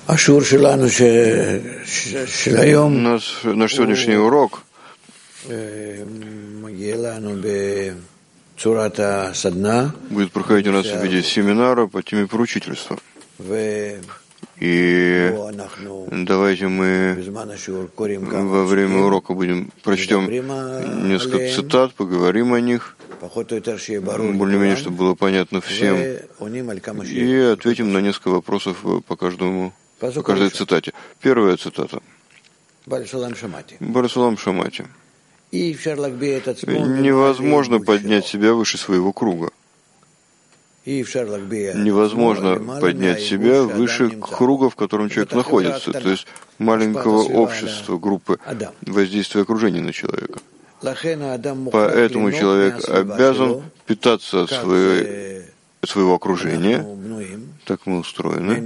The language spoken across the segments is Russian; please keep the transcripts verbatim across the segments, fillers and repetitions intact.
Наш, наш сегодняшний урок будет проходить у нас в виде семинара по теме поручительства. И давайте мы во время урока будем прочтем несколько цитат, поговорим о них, более-менее, чтобы было понятно всем, и ответим на несколько вопросов по каждому, по каждой цитате. Первая цитата. Барасулам Шамати. Невозможно поднять себя выше своего круга. Невозможно поднять себя выше круга, в котором человек находится, то есть маленького общества, группы, воздействия окружения на человека. Поэтому человек обязан питаться от, своей, от своего окружения. Так мы устроены.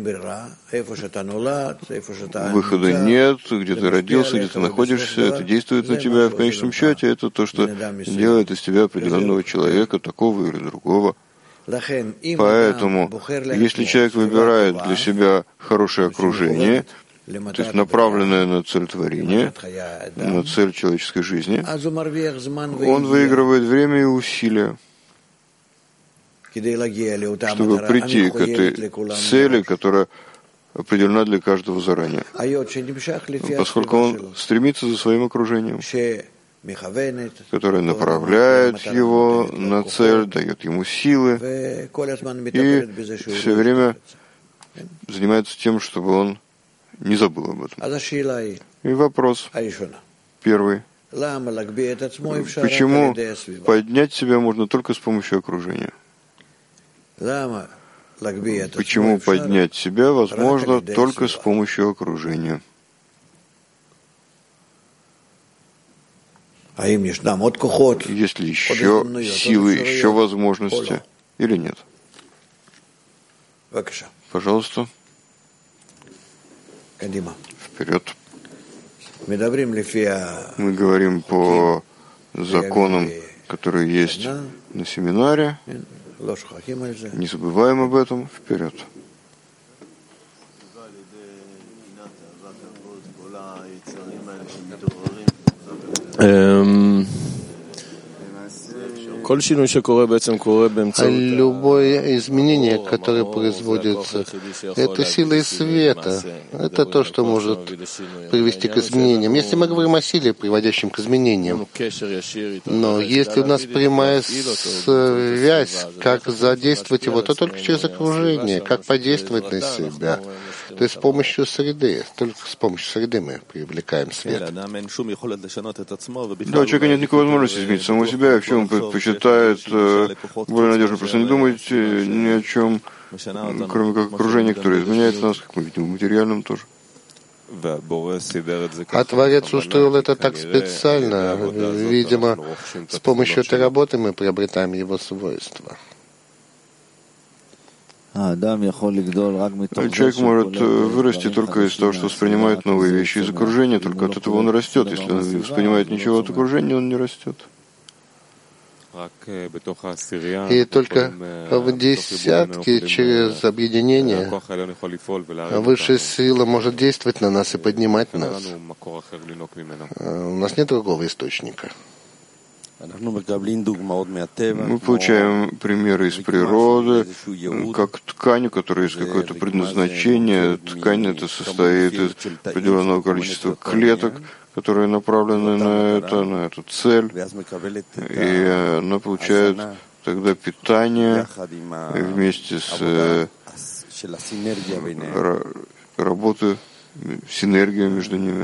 Выхода нет, где ты родился, где ты находишься, это действует на тебя. В конечном счете это то, что делает из тебя определенного человека, такого или другого. Поэтому, если человек выбирает для себя хорошее окружение, то есть направленное на цель творения, на цель человеческой жизни, он выигрывает время и усилия, чтобы прийти к этой цели, которая определена для каждого заранее, поскольку он стремится за своим окружением, которое направляет его на цель, дает ему силы и все время занимается тем, чтобы он не забыл об этом. И вопрос первый. Почему поднять себя можно только с помощью окружения? Почему поднять себя возможно только с помощью окружения? Есть ли еще силы, еще возможности или нет? Пожалуйста. Вперед. Мы говорим по законам, которые есть на семинаре. Не забываем об этом. Вперед. Любое изменение, которое производится, это силой света. Это то, что может привести к изменениям. Если мы говорим о силе, приводящем к изменениям, но если у нас прямая связь, как задействовать его, то только через окружение, как подействовать на себя. То есть с помощью среды, только с помощью среды мы привлекаем свет. Да, у человека нет никакой возможности изменить самого себя, и в чем он предпочитает более надежно. Просто не думайте ни о чем, кроме как окружения, которое изменяет нас, как мы видим, в материальном тоже. А Творец устроил это так специально. Видимо, с помощью этой работы мы приобретаем его свойства. Человек может вырасти только из того, что воспринимает новые вещи из окружения, только от этого он растет. Если он не воспринимает ничего от окружения, он не растет. И только в десятке через объединение высшая сила может действовать на нас и поднимать нас. У нас нет другого источника. Мы получаем примеры из природы, как ткань, у которой есть какое-то предназначение. Ткань это состоит из определенного количества клеток, которые направлены на это, на эту цель, и она получает тогда питание вместе с работой, синергия между ними.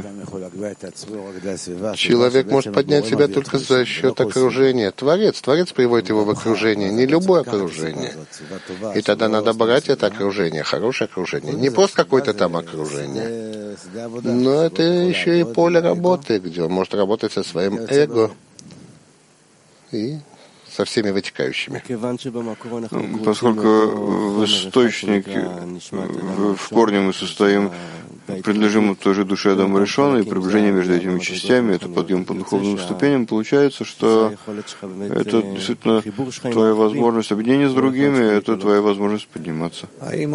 Человек может поднять себя только за счет окружения. Творец, Творец приводит его в окружение, не любое окружение. И тогда надо брать это окружение, хорошее окружение, не просто какое-то там окружение, но это еще и поле работы, где он может работать со своим эго и со всеми вытекающими. Поскольку в источнике, в корне мы состоим принадлежим той же душе Адама Ришона, и приближение между этими частями, это подъем по духовным ступеням, получается, что это действительно твоя возможность объединения с другими, это твоя возможность подниматься.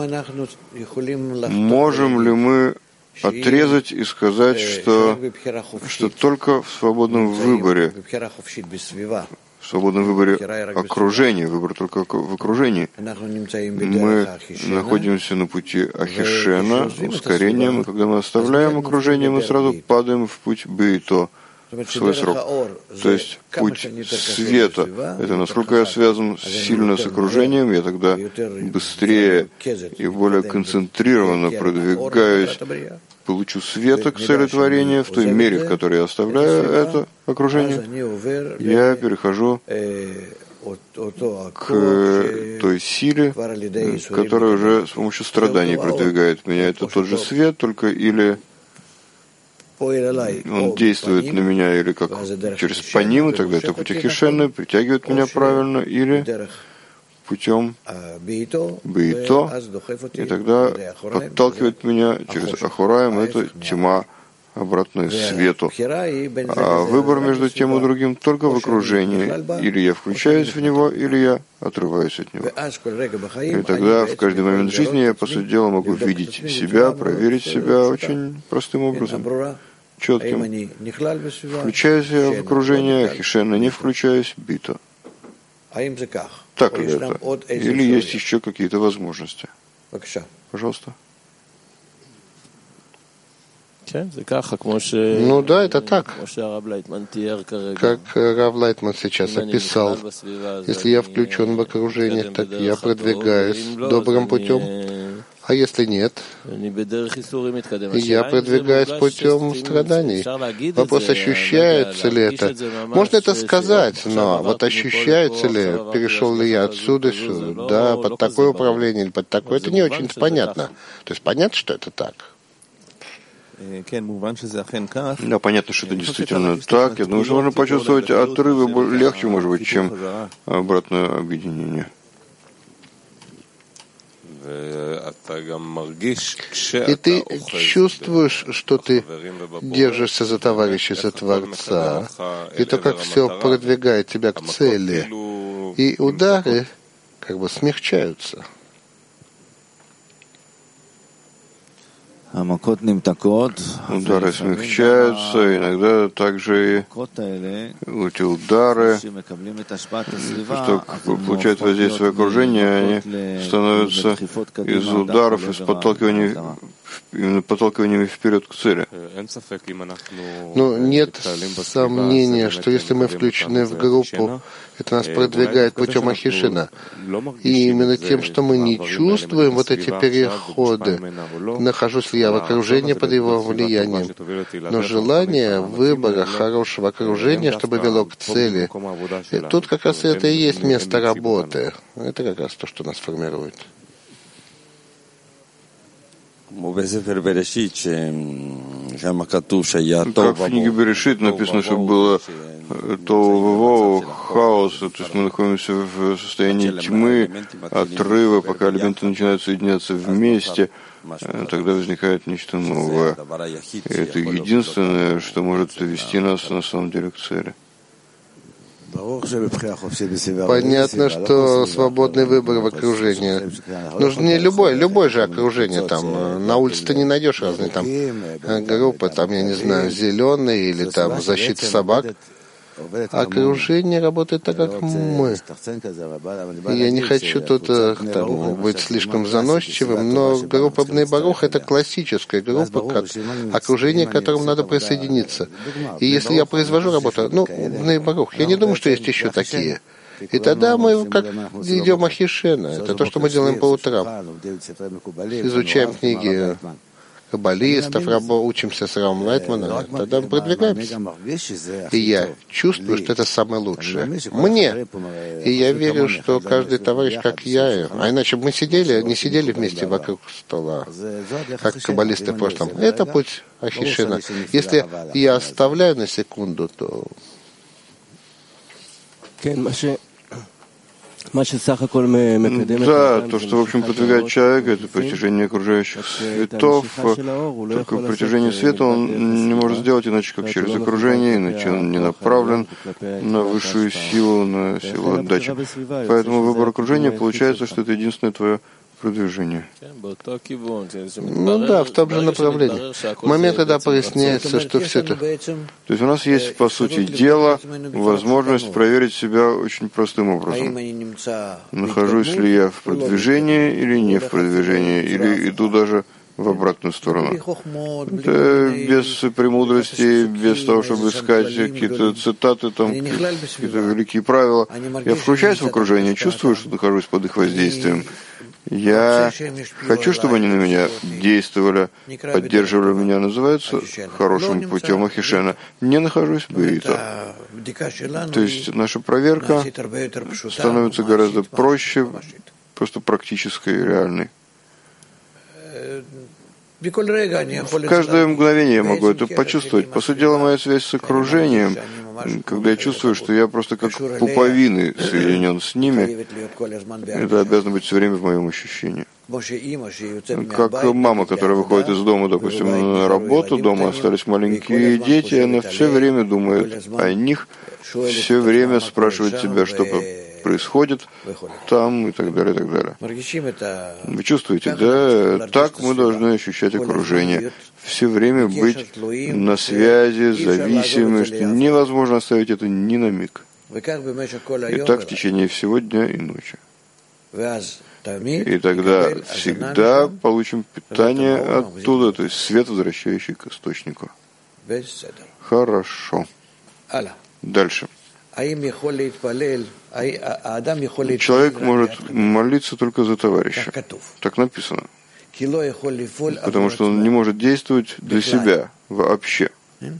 Можем ли мы отрезать и сказать, что, что только в свободном выборе, в свободном выборе окружения, выбор только в окружении, мы находимся на пути Ахишена, ускорением, и когда мы оставляем окружение, мы сразу падаем в путь Бейто, в свой срок. То есть путь света, это насколько я связан сильно с окружением, я тогда быстрее и более концентрированно продвигаюсь, получу света к цели творения в той мере, в которой я оставляю это окружение, я перехожу к той силе, которая уже с помощью страданий продвигает меня. Это тот же свет, только или он действует на меня или как через паним, и тогда это путь Ахишена, притягивает меня правильно, или путем Бейто, и тогда подталкивает меня через Ахураем, это тьма, обратную свету. А выбор между тем и другим только в окружении. Или я включаюсь в него, или я отрываюсь от него. И тогда в каждый момент жизни я, по сути дела, могу видеть себя, проверить себя очень простым образом, четким. Включаюсь я в окружение, Ахишена, не включаюсь, Бейто. Так ли это? Или есть еще какие-то возможности? Пожалуйста. Ну да, это так. Как Рав Лайтман сейчас описал. Если я включен в окружение, так я продвигаюсь добрым путем. А если нет, я продвигаюсь путем страданий. Вопрос, ощущается ли это? Можно это сказать, но вот ощущается ли, перешел ли я отсюда сюда, под такое управление или под такое, это не очень понятно. То есть понятно, что это так? Да, понятно, что это действительно так. Я думаю, что можно почувствовать отрывы легче, может быть, чем обратное объединение. И ты чувствуешь, что ты держишься за товарища, за Творца, и то, как все продвигает тебя к цели, и удары как бы смягчаются. Удары смягчаются, иногда также и эти удары, что получают воздействие окружения, они становятся из ударов, из подталкиваний, именно подталкиваниями вперед к цели. Но нет сомнения, что если мы включены в группу, это нас продвигает путем Ахишена. И именно тем, что мы не чувствуем вот эти переходы, нахожусь ли я в окружении под его влиянием. Но желание выбора хорошего окружения, чтобы вело к цели, и тут как раз это и есть место работы. Это как раз то, что нас формирует. Как в книге Берешит написано, что было тоу-воу, хаос, то есть мы находимся в состоянии тьмы, отрыва, пока элементы начинают соединяться вместе, тогда возникает нечто новое. И это единственное, что может вести нас на самом деле к цели. Понятно, что свободный выбор в окружении. Нужно не любое, любое же окружение. Там на улице ты не найдешь разные там группы, там, я не знаю, зеленые или там защита собак. Окружение работает так, как мы. Я не хочу тут там, быть слишком заносчивым, но группа Бней Барух — это классическая группа, как окружение, к которому надо присоединиться. И если я произвожу работу, ну, Бней Барух, я не думаю, что есть еще такие. И тогда мы как идем Ахишена. Это то, что мы делаем по утрам. Изучаем книги каббалистов, учимся с Равом Лайтманом, тогда мы продвигаемся. И я чувствую, что это самое лучшее. Мне. И я верю, что каждый товарищ, как я, а иначе бы мы сидели, не сидели вместе вокруг стола, как каббалисты в прошлом. Это путь Ахишена. Если я оставляю на секунду, то... Да, то, что, в общем, продвигает человека, это притяжение окружающих светов. Только притяжение света он не может сделать иначе, как через окружение, иначе он не направлен на высшую силу, на силу отдачи. Поэтому выбор окружения получается, что это единственное твое продвижение. Ну да, в том же направлении. В момент, когда проясняется, что все это... То есть у нас есть, по сути дела, возможность проверить себя очень простым образом. Нахожусь ли я в продвижении или не в продвижении, или иду даже в обратную сторону. Это без премудрости, без того, чтобы искать какие-то цитаты, там, какие-то великие правила. Я включаюсь в окружение, чувствую, что нахожусь под их воздействием. Я хочу, чтобы они на меня действовали, поддерживали меня, называется хорошим путем Ахишена. Не нахожусь в Бейта. То есть наша проверка становится гораздо проще, просто практической и реальной. В каждое мгновение я могу это почувствовать. По сути дела, моя связь с окружением, когда я чувствую, что я просто как пуповины соединен с ними, это обязано быть все время в моем ощущении. Как мама, которая выходит из дома, допустим, на работу, дома остались маленькие дети, и она все время думает о них, все время спрашивает себя, что происходит там и так далее, и так далее. Вы чувствуете, да? Так мы должны ощущать окружение. Все время быть на связи, зависимыми, что невозможно оставить это ни на миг. И так в течение всего дня и ночи. И тогда всегда получим питание оттуда, то есть свет, возвращающий к источнику. Хорошо. Дальше. Человек может молиться только за товарища. Так написано. Потому что он не может действовать для себя вообще.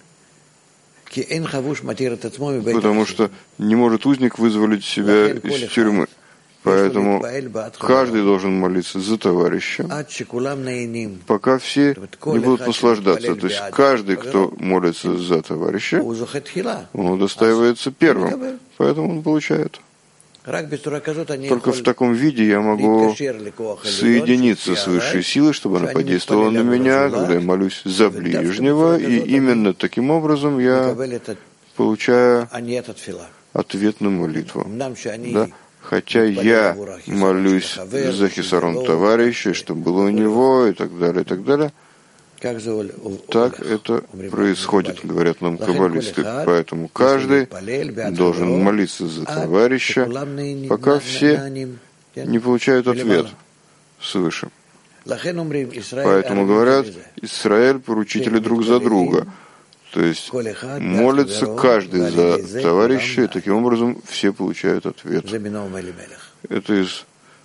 Потому что не может узник вызволить себя из тюрьмы. Поэтому каждый должен молиться за товарища, пока все не будут наслаждаться. То есть каждый, кто молится за товарища, он удостаивается первым, поэтому он получает. Только в таком виде я могу соединиться с высшей силой, чтобы она подействовала на меня, когда я молюсь за ближнего, и именно таким образом я получаю ответ на молитву. Да? Хотя я молюсь за хисарон товарища, что было у него, и так далее, и так далее. Так это происходит, говорят нам каббалисты. Поэтому каждый должен молиться за товарища, пока все не получают ответ свыше. Поэтому говорят, Израиль поручители друг за друга. То есть молится каждый за товарища, и таким образом все получают ответ. Это из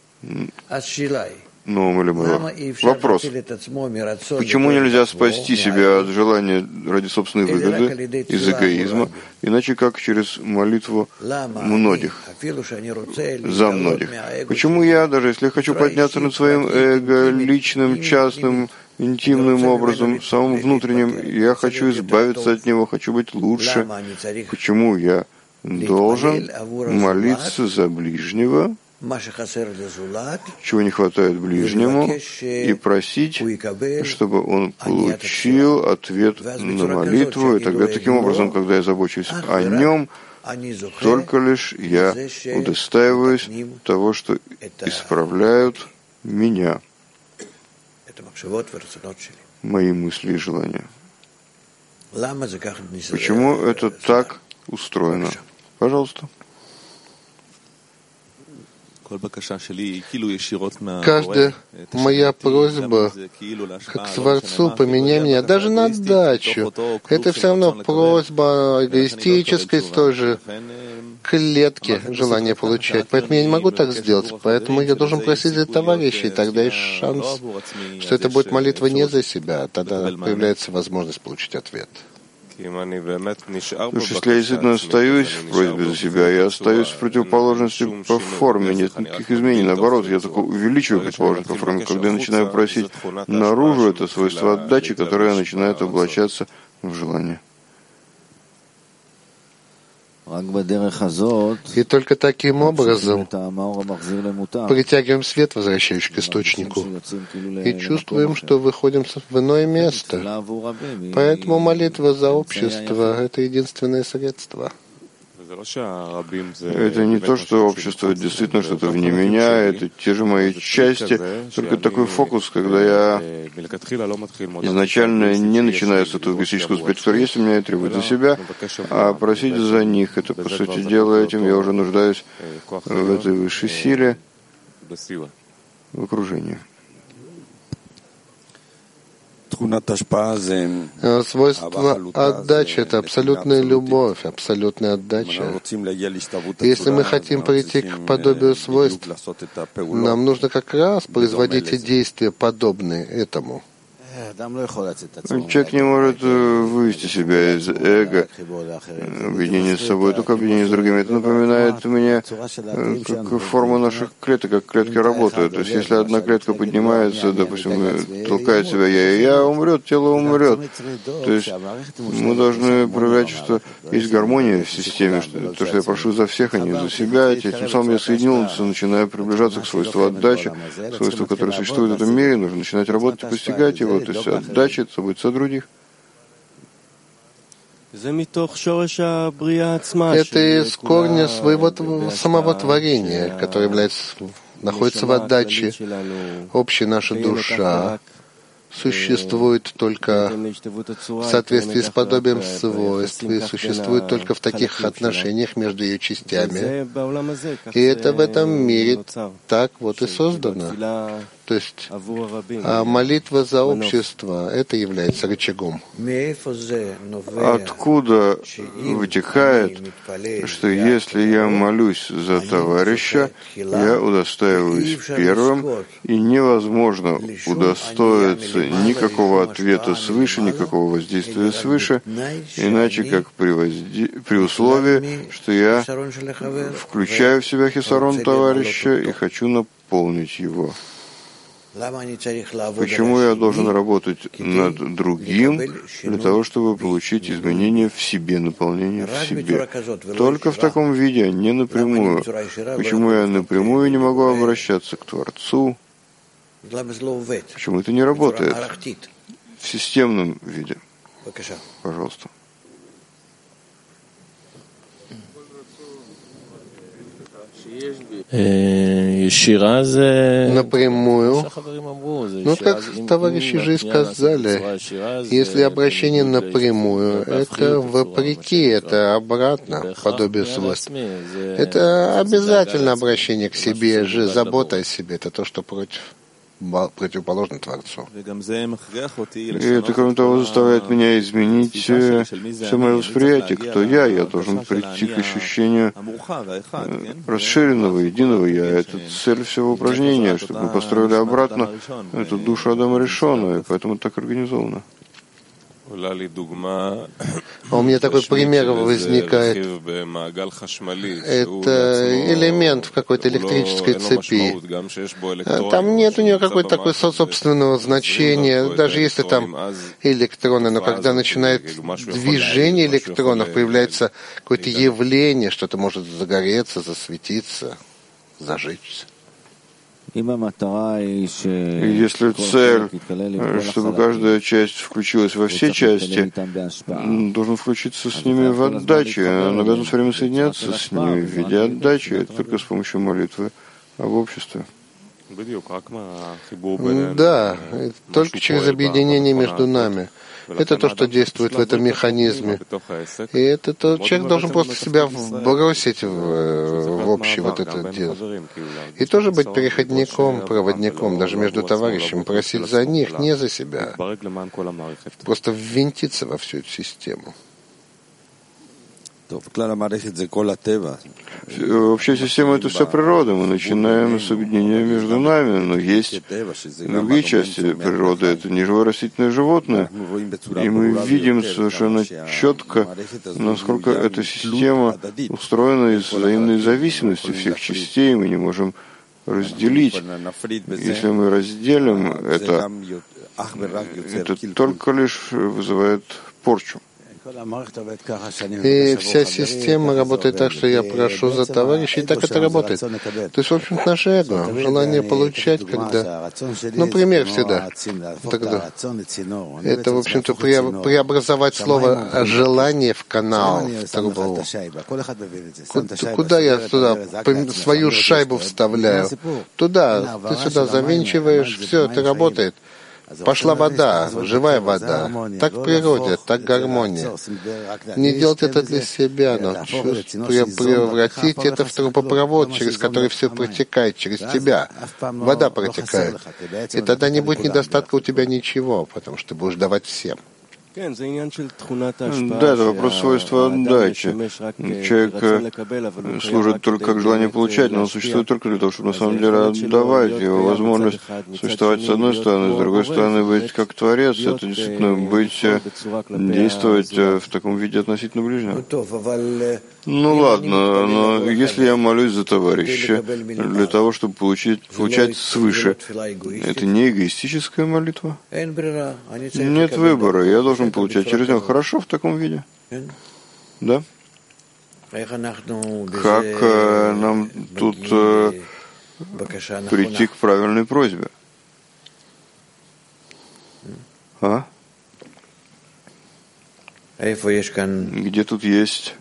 Ноам Элимелех. Вопрос. Почему нельзя спасти себя от желания ради собственной выгоды, из эгоизма, иначе как через молитву многих, за многих? Почему я, даже если я хочу подняться над своим эго, личным, частным, интимным образом, самым внутренним, я хочу избавиться от него, хочу быть лучше. Почему я должен молиться за ближнего, чего не хватает ближнему, и просить, чтобы он получил ответ на молитву, и тогда таким образом, когда я забочусь о нем, только лишь я удостаиваюсь того, что исправляют меня, мои мысли и желания. Почему это так устроено? Пожалуйста. Каждая моя просьба к Творцу, поменяй меня, даже на дачу, это все равно просьба эгоистической, с той же клетки желания получать. Поэтому я не могу так сделать. Поэтому я должен просить за товарищей. Тогда есть шанс, что это будет молитва не за себя. Тогда появляется возможность получить ответ. Потому что если я действительно остаюсь в просьбе за себя, я остаюсь в противоположности по форме, нет никаких изменений. Наоборот, я только увеличиваю противоположность по форме. Когда я начинаю просить наружу, это свойство отдачи, которое начинает облачаться в желание. И только таким образом притягиваем свет, возвращающий к источнику, и чувствуем, что выходим в иное место. Поэтому молитва за общество — это единственное средство. Это не то, что общество действительно что-то вне меня, это те же мои части, только такой фокус, когда я изначально не начинаю с этого эгоистического аспекта, который есть у меня и требует за себя, а просить за них, это, по сути дела, этим я уже нуждаюсь в этой высшей силе, в окружении. Свойство отдачи — это абсолютная любовь, абсолютная отдача. Если мы хотим прийти к подобию свойств, нам нужно как раз производить и действия, подобные этому. Человек не может вывести себя из эго, объединение с собой, только объединение с другими. Это напоминает мне как форму наших клеток, как клетки работают. То есть, если одна клетка поднимается, допустим, толкает себя я и я, умрет, тело умрет. То есть, мы должны проявлять, что есть гармония в системе, что то, что я прошу за всех, а не за себя. Тем самым я соединился, начинаю приближаться к свойству отдачи, свойству, которое существует в этом мире, нужно начинать работать и постигать его. То есть отдача — это заботиться о других. Это из корня своего самого творения, которое является, находится в отдаче. Общая наша душа существует только в соответствии с подобием свойств и существует только в таких отношениях между ее частями. И это в этом мире так вот и создано. То есть а молитва за общество — это является рычагом. Откуда вытекает, что если я молюсь за товарища, я удостаиваюсь первым, и невозможно удостоиться никакого ответа свыше, никакого воздействия свыше, иначе как при, возде... при условии, что я включаю в себя хисарон товарища и хочу наполнить его. Почему я должен работать над другим для того, чтобы получить изменения в себе, наполнение в себе? Только в таком виде, а не напрямую. Почему я напрямую не могу обращаться к Творцу? Почему это не работает в системном виде? Пожалуйста. Напрямую. Ну, как товарищи же и сказали, если обращение напрямую, это вопреки, это обратно, подобие свойств. Это обязательно обращение к себе же, забота о себе, это то, что против. Противоположно Творцу. И это, кроме того, заставляет меня изменить все мое восприятие, кто я. Я должен прийти к ощущению расширенного, единого я. Это цель всего упражнения, чтобы мы построили обратно эту душу Адама Ришона, и поэтому так организовано. А у меня такой пример возникает. Это элемент в какой-то электрической цепи. Там нет у нее какой-то такой собственного значения, даже если там электроны, но когда начинает движение электронов, появляется какое-то явление, что-то может загореться, засветиться, зажечься. Если цель, чтобы каждая часть включилась во все части, должен включиться с ними в отдаче. Он обязан все время соединяться с ними в виде отдачи, это только с помощью молитвы об обществе. Да, только через объединение между нами. Это то, что действует в этом механизме. И это то, человек должен просто себя бросить в, в общий вот это дело. И тоже быть переходником, проводником, даже между товарищами, просить за них, не за себя. Просто ввинтиться во всю эту систему. Вообще система — это вся природа. Мы начинаем с объединения между нами, но есть другие части природы. Это неживое растительное животное. И мы видим совершенно четко, насколько эта система устроена из взаимной зависимости всех частей. Мы не можем разделить. Если мы разделим это, это только лишь вызывает порчу. И вся система работает так, что я прошу за товарища, и так это работает. То есть, в общем-то, наше эго, желание получать, когда... Ну, пример всегда. Тогда. Это, в общем-то, преобразовать слово «желание» в канал, в трубу. Куда я туда свою шайбу вставляю? Туда, ты сюда завинчиваешь, все, это работает. Пошла вода, живая вода. Так в природе, так гармония. Не делать это для себя, но превратить это в трубопровод, через который все протекает, через тебя. Вода протекает. И тогда не будет недостатка у тебя ничего, потому что ты будешь давать всем. Да, это вопрос свойства отдачи. Человек служит только как желание получать, но он существует только для того, чтобы на самом деле отдавать. Его возможность существовать с одной стороны, с другой стороны быть как Творец, это действительно быть, действовать в таком виде относительно ближнего. Ну ладно, но если я молюсь за товарища для того, чтобы получить, получать свыше, это не эгоистическая молитва? Нет выбора, я должен получать через него. Хорошо в таком виде? Да? Как э, нам тут э, прийти к правильной просьбе? А? Где тут есть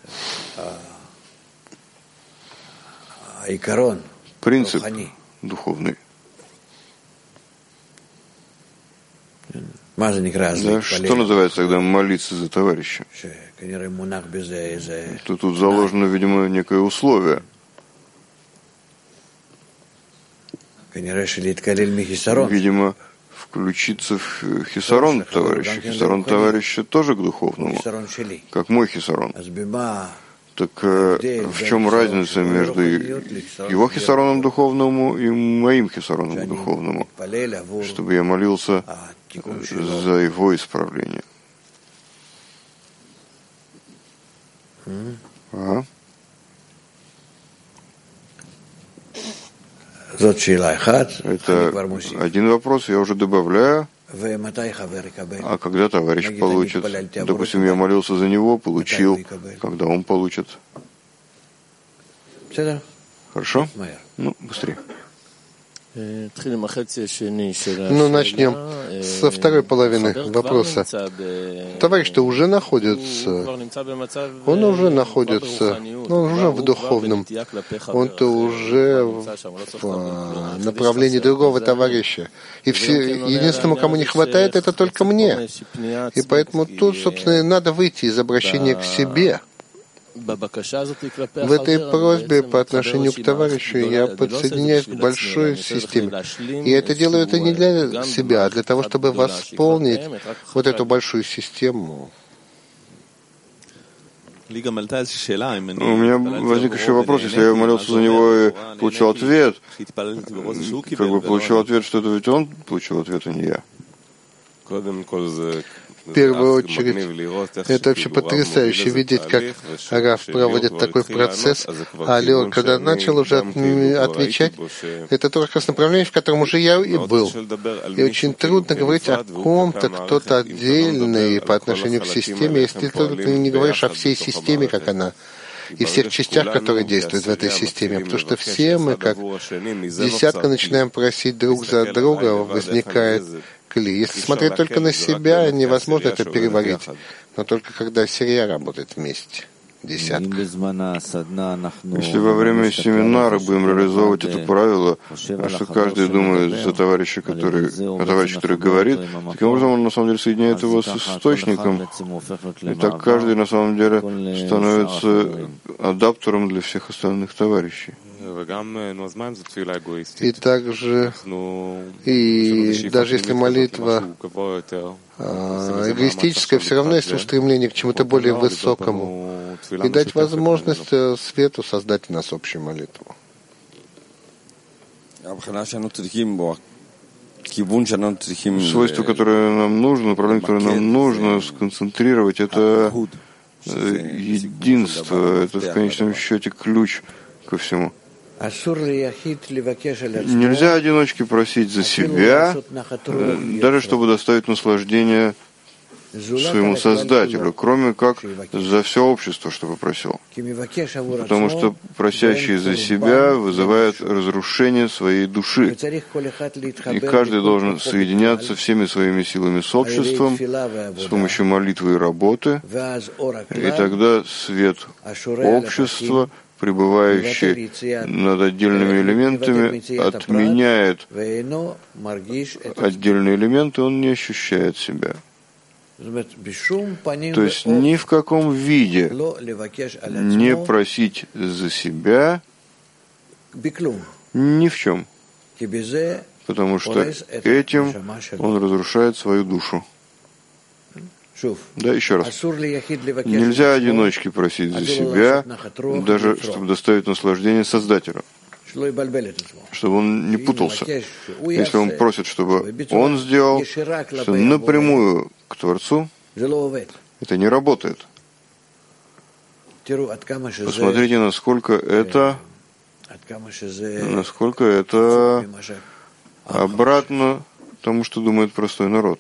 принцип духовный? Да, что называется тогда молиться за товарища? Тут, тут заложено, видимо, некое условие. Видимо, включиться в хисарон товарища. Хисарон товарища тоже к духовному, как мой хисарон. Так э, в чем разница между его хисароном духовному и моим хисароном духовному, чтобы я молился за его исправление? Ага. Это один вопрос, я уже добавляю. А когда товарищ получит? Допустим, я молился за него, получил. Когда он получит? Хорошо? Ну, быстрее. Ну, начнем со второй половины вопроса. Товарищ-то уже находится, он уже находится, он уже в духовном, он-то уже в направлении другого товарища. И все, единственному, кому не хватает, это только мне. И поэтому тут, собственно, надо выйти из обращения к себе. В этой просьбе по отношению к товарищу я подсоединяюсь к большой системе. И это делаю это не для себя, а для того, чтобы восполнить вот эту большую систему. У меня возник еще вопрос, если я молился за него и получил ответ, как бы получил ответ, что это ведь он получил ответ, а не я. В первую очередь, это вообще потрясающе видеть, как Раф проводит такой процесс, а Леор, когда начал уже отвечать, это то как раз направление, в котором уже я и был. И очень трудно говорить о ком-то, кто-то отдельный по отношению к системе, если ты не говоришь о всей системе, как она, и всех частях, которые действуют в этой системе, потому что все мы, как десятка, начинаем просить друг за друга, возникает кли. Если смотреть только на себя, невозможно это переварить, но только когда серия работает вместе. Десятка. Если во время семинара будем реализовывать это правило, а что каждый думает за товарища, который, о товарище, который говорит, таким образом он на самом деле соединяет его с источником, и так каждый на самом деле становится адаптером для всех остальных товарищей. И также, и даже если молитва а, эгоистическая, все равно есть устремление к чему-то более высокому и дать возможность свету создать у нас общую молитву. Свойство, которое нам нужно, направление, которое нам нужно сконцентрировать, это единство, это в конечном счете ключ ко всему. Нельзя одиночке просить за себя, даже чтобы доставить наслаждение своему Создателю, кроме как за все общество, что попросил. Потому что просящий за себя вызывает разрушение своей души. И каждый должен соединяться всеми своими силами с обществом с помощью молитвы и работы. И тогда свет общества, пребывающий над отдельными элементами, отменяет отдельные элементы, он не ощущает себя. То есть ни в каком виде не просить за себя ни в чем, потому что этим он разрушает свою душу. Да, еще раз. Нельзя одиночке просить за себя, даже чтобы доставить наслаждение Создателю, чтобы он не путался. Если он просит, чтобы он сделал, что напрямую к Творцу, это не работает. Посмотрите, насколько это, насколько это обратно тому, что думает простой народ.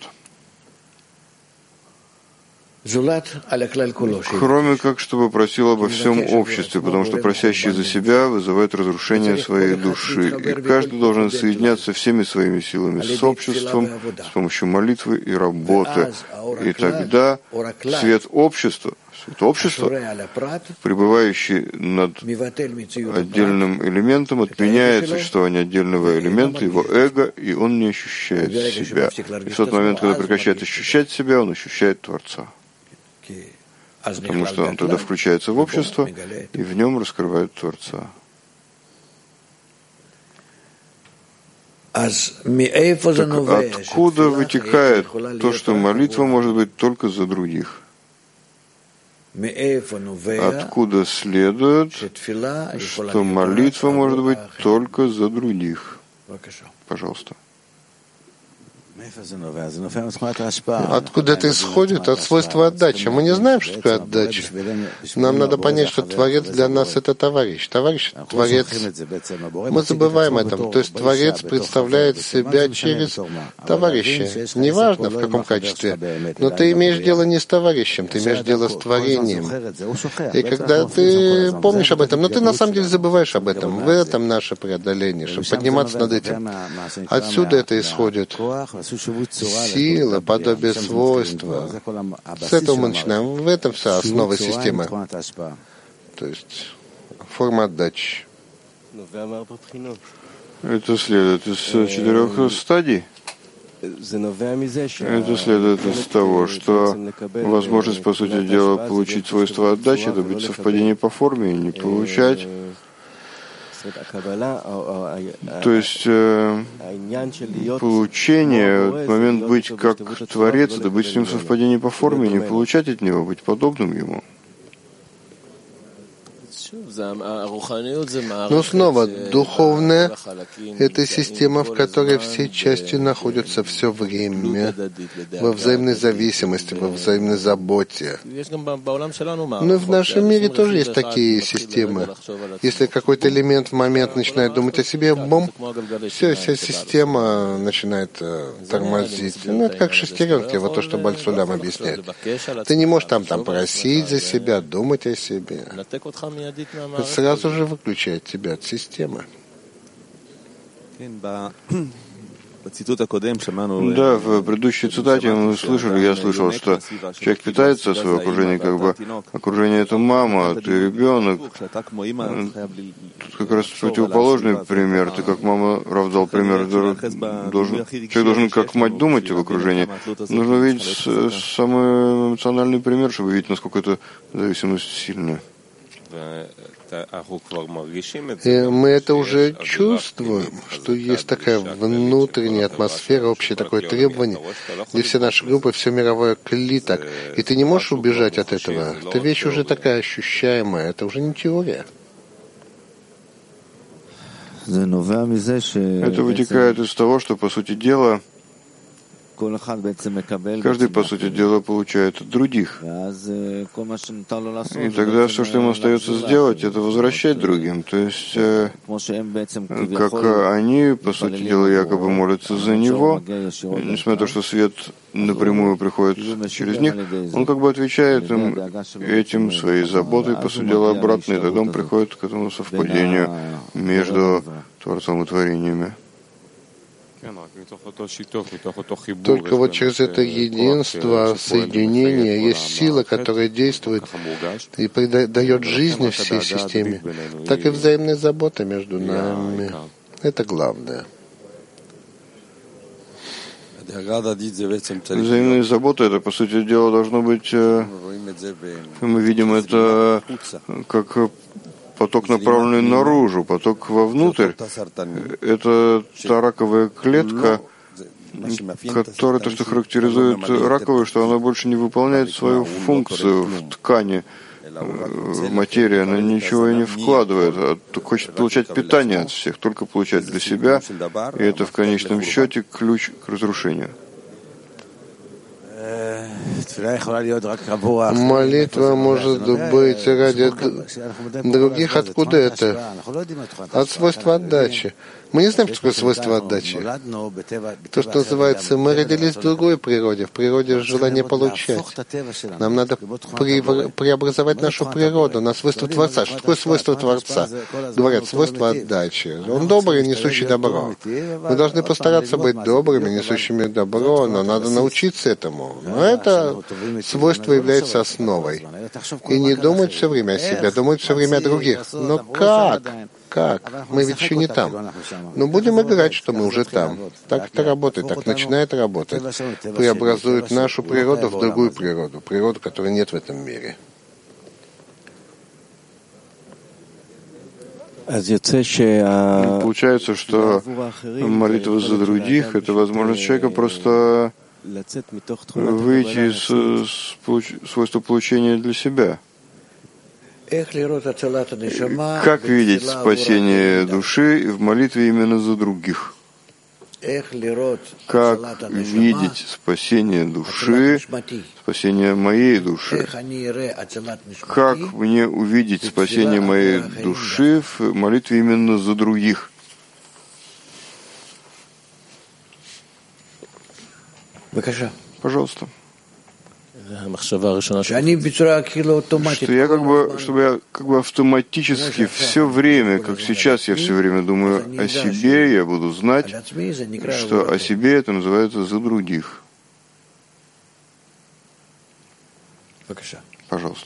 Кроме как, чтобы просил обо всем обществе, потому что просящий за себя вызывает разрушение своей души. И каждый должен соединяться всеми своими силами с обществом с помощью молитвы и работы. И тогда свет общества, свет общества, пребывающий над отдельным элементом, отменяет существование отдельного элемента, его эго, и он не ощущает себя. И в тот момент, когда прекращает ощущать себя, он ощущает Творца. Потому что он тогда включается в общество, и в нем раскрывает Творца. Так откуда вытекает то, что молитва может быть только за других? Откуда следует, что молитва может быть только за других? Пожалуйста. Откуда это исходит? От свойства отдачи. Мы не знаем, что такое отдача. Нам надо понять, что Творец для нас — это товарищ. Товарищ, Творец. Мы забываем этом. То есть Творец представляет себя через товарища. Неважно, в каком качестве. Но ты имеешь дело не с товарищем, ты имеешь дело с творением. И когда ты помнишь об этом, но ты на самом деле забываешь об этом. В этом наше преодоление, чтобы подниматься над этим. Отсюда это исходит. Сила, подобие свойства. С этого мы начинаем. В этом вся основа системы. То есть форма отдачи. Это следует из четырех стадий. Это следует из того, что возможность, по сути дела, получить свойство отдачи, это быть совпадение по форме и не получать. То есть э, получение, момент быть как Творец, это быть с ним в совпадении по форме, не получать от него, быть подобным ему. Но снова, духовная — это система, в которой все части находятся все время во взаимной зависимости, во взаимной заботе. Но и в нашем мире тоже есть такие системы. Если какой-то элемент в момент начинает думать о себе, бом, все, вся система начинает э, тормозить. Ну, это как шестеренки, вот то, что Баль-Сулям объясняет. Ты не можешь там, там просить за себя, думать о себе. Это сразу же выключает тебя от системы. Да, в предыдущей цитате мы слышали, я слышал, что человек питается от своего окружения, как бы окружение — это мама, а ты ребенок. Тут как раз противоположный пример. Ты как мама, Рав дал пример, должен, человек должен как мать думать об окружении. Нужно видеть самый эмоциональный пример, чтобы видеть, насколько эта зависимость сильная. И мы это уже чувствуем, что есть такая внутренняя атмосфера, общее такое требование, где все наши группы, все мировое клиток. И ты не можешь убежать от этого. Эта вещь уже такая ощущаемая, это уже не теория. Это вытекает из того, что, по сути дела, Каждый, по сути дела, получает от других. И тогда все, что ему остается сделать, это возвращать другим. То есть, как они, по сути дела, якобы молятся за него, несмотря на то, что свет напрямую приходит через них, он как бы отвечает им этим своей заботой, по сути дела, обратно, и тогда он приходит к этому совпадению между Творцом и творениями. Только вот через это единство, соединение, есть сила, которая действует и придает жизнь всей системе, так и взаимная забота между нами. Это главное. Взаимная забота, это, по сути дела, должно быть, мы видим это как поток, направленный наружу, поток вовнутрь. Это та раковая клетка, которая, то, что характеризует раковую, что она больше не выполняет свою функцию в ткани, в материи, она ничего и не вкладывает, а хочет получать питание от всех, только получать для себя, и это в конечном счете ключ к разрушению. Молитва может быть ради других. Откуда это? От свойства отдачи. Мы не знаем, что такое свойство отдачи. То, что называется, мы родились в другой природе, в природе желания получать. Нам надо преобразовать нашу природу на свойство Творца. Что такое свойство Творца? Говорят, свойство отдачи. Он добрый, несущий добро. Мы должны постараться быть добрыми, несущими добро, но надо научиться этому. Но это свойство является основой. И не думать все время о себе, думать все время о других. Но как? Как? Мы ведь еще не там. Но будем играть, что мы уже там. Так это работает, так начинает работать. Преобразует нашу природу в другую природу, природу, которой нет в этом мире. Получается, что молитва за других — это возможность человека просто выйти из свойства получения для себя. Как видеть спасение души в молитве именно за других? Как видеть спасение души, спасение моей души? Как мне увидеть спасение моей души в молитве именно за других? Пожалуйста. Что я как бы, чтобы я как бы автоматически все время, как сейчас я все время думаю о себе, я буду знать, что о себе это называется за других. Пожалуйста.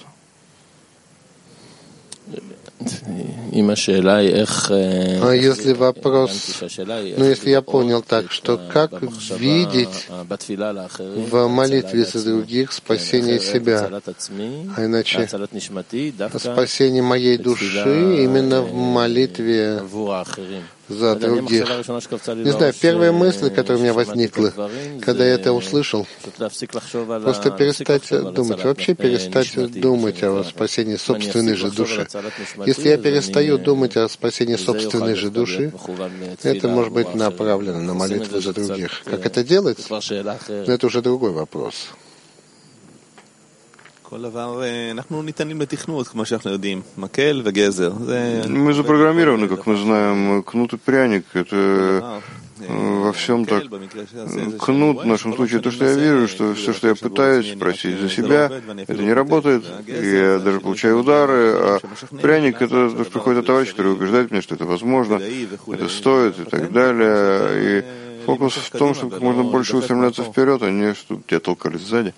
А если вопрос, ну если я понял так, что как видеть в молитве за других спасение себя, а иначе спасение моей души именно в молитве за других. Не знаю, первая мысль, которая у меня возникла, когда я это услышал, просто перестать думать, вообще перестать думать о спасении собственной же души. Если я перестаю думать о спасении собственной же души, это может быть направлено на молитву за других. Как это делать? Это уже другой вопрос. Мы запрограммированы, как мы знаем, кнут и пряник. Это во всем так. Кнут в нашем случае то, что я вижу, что все, что я пытаюсь спросить за себя, это не работает. Я даже получаю удары. А пряник — это приходит товарищ, который убеждает меня, что это возможно, это стоит и так далее. И фокус в том, чтобы как можно больше устремляться вперед, а не чтобы тебя толкали сзади.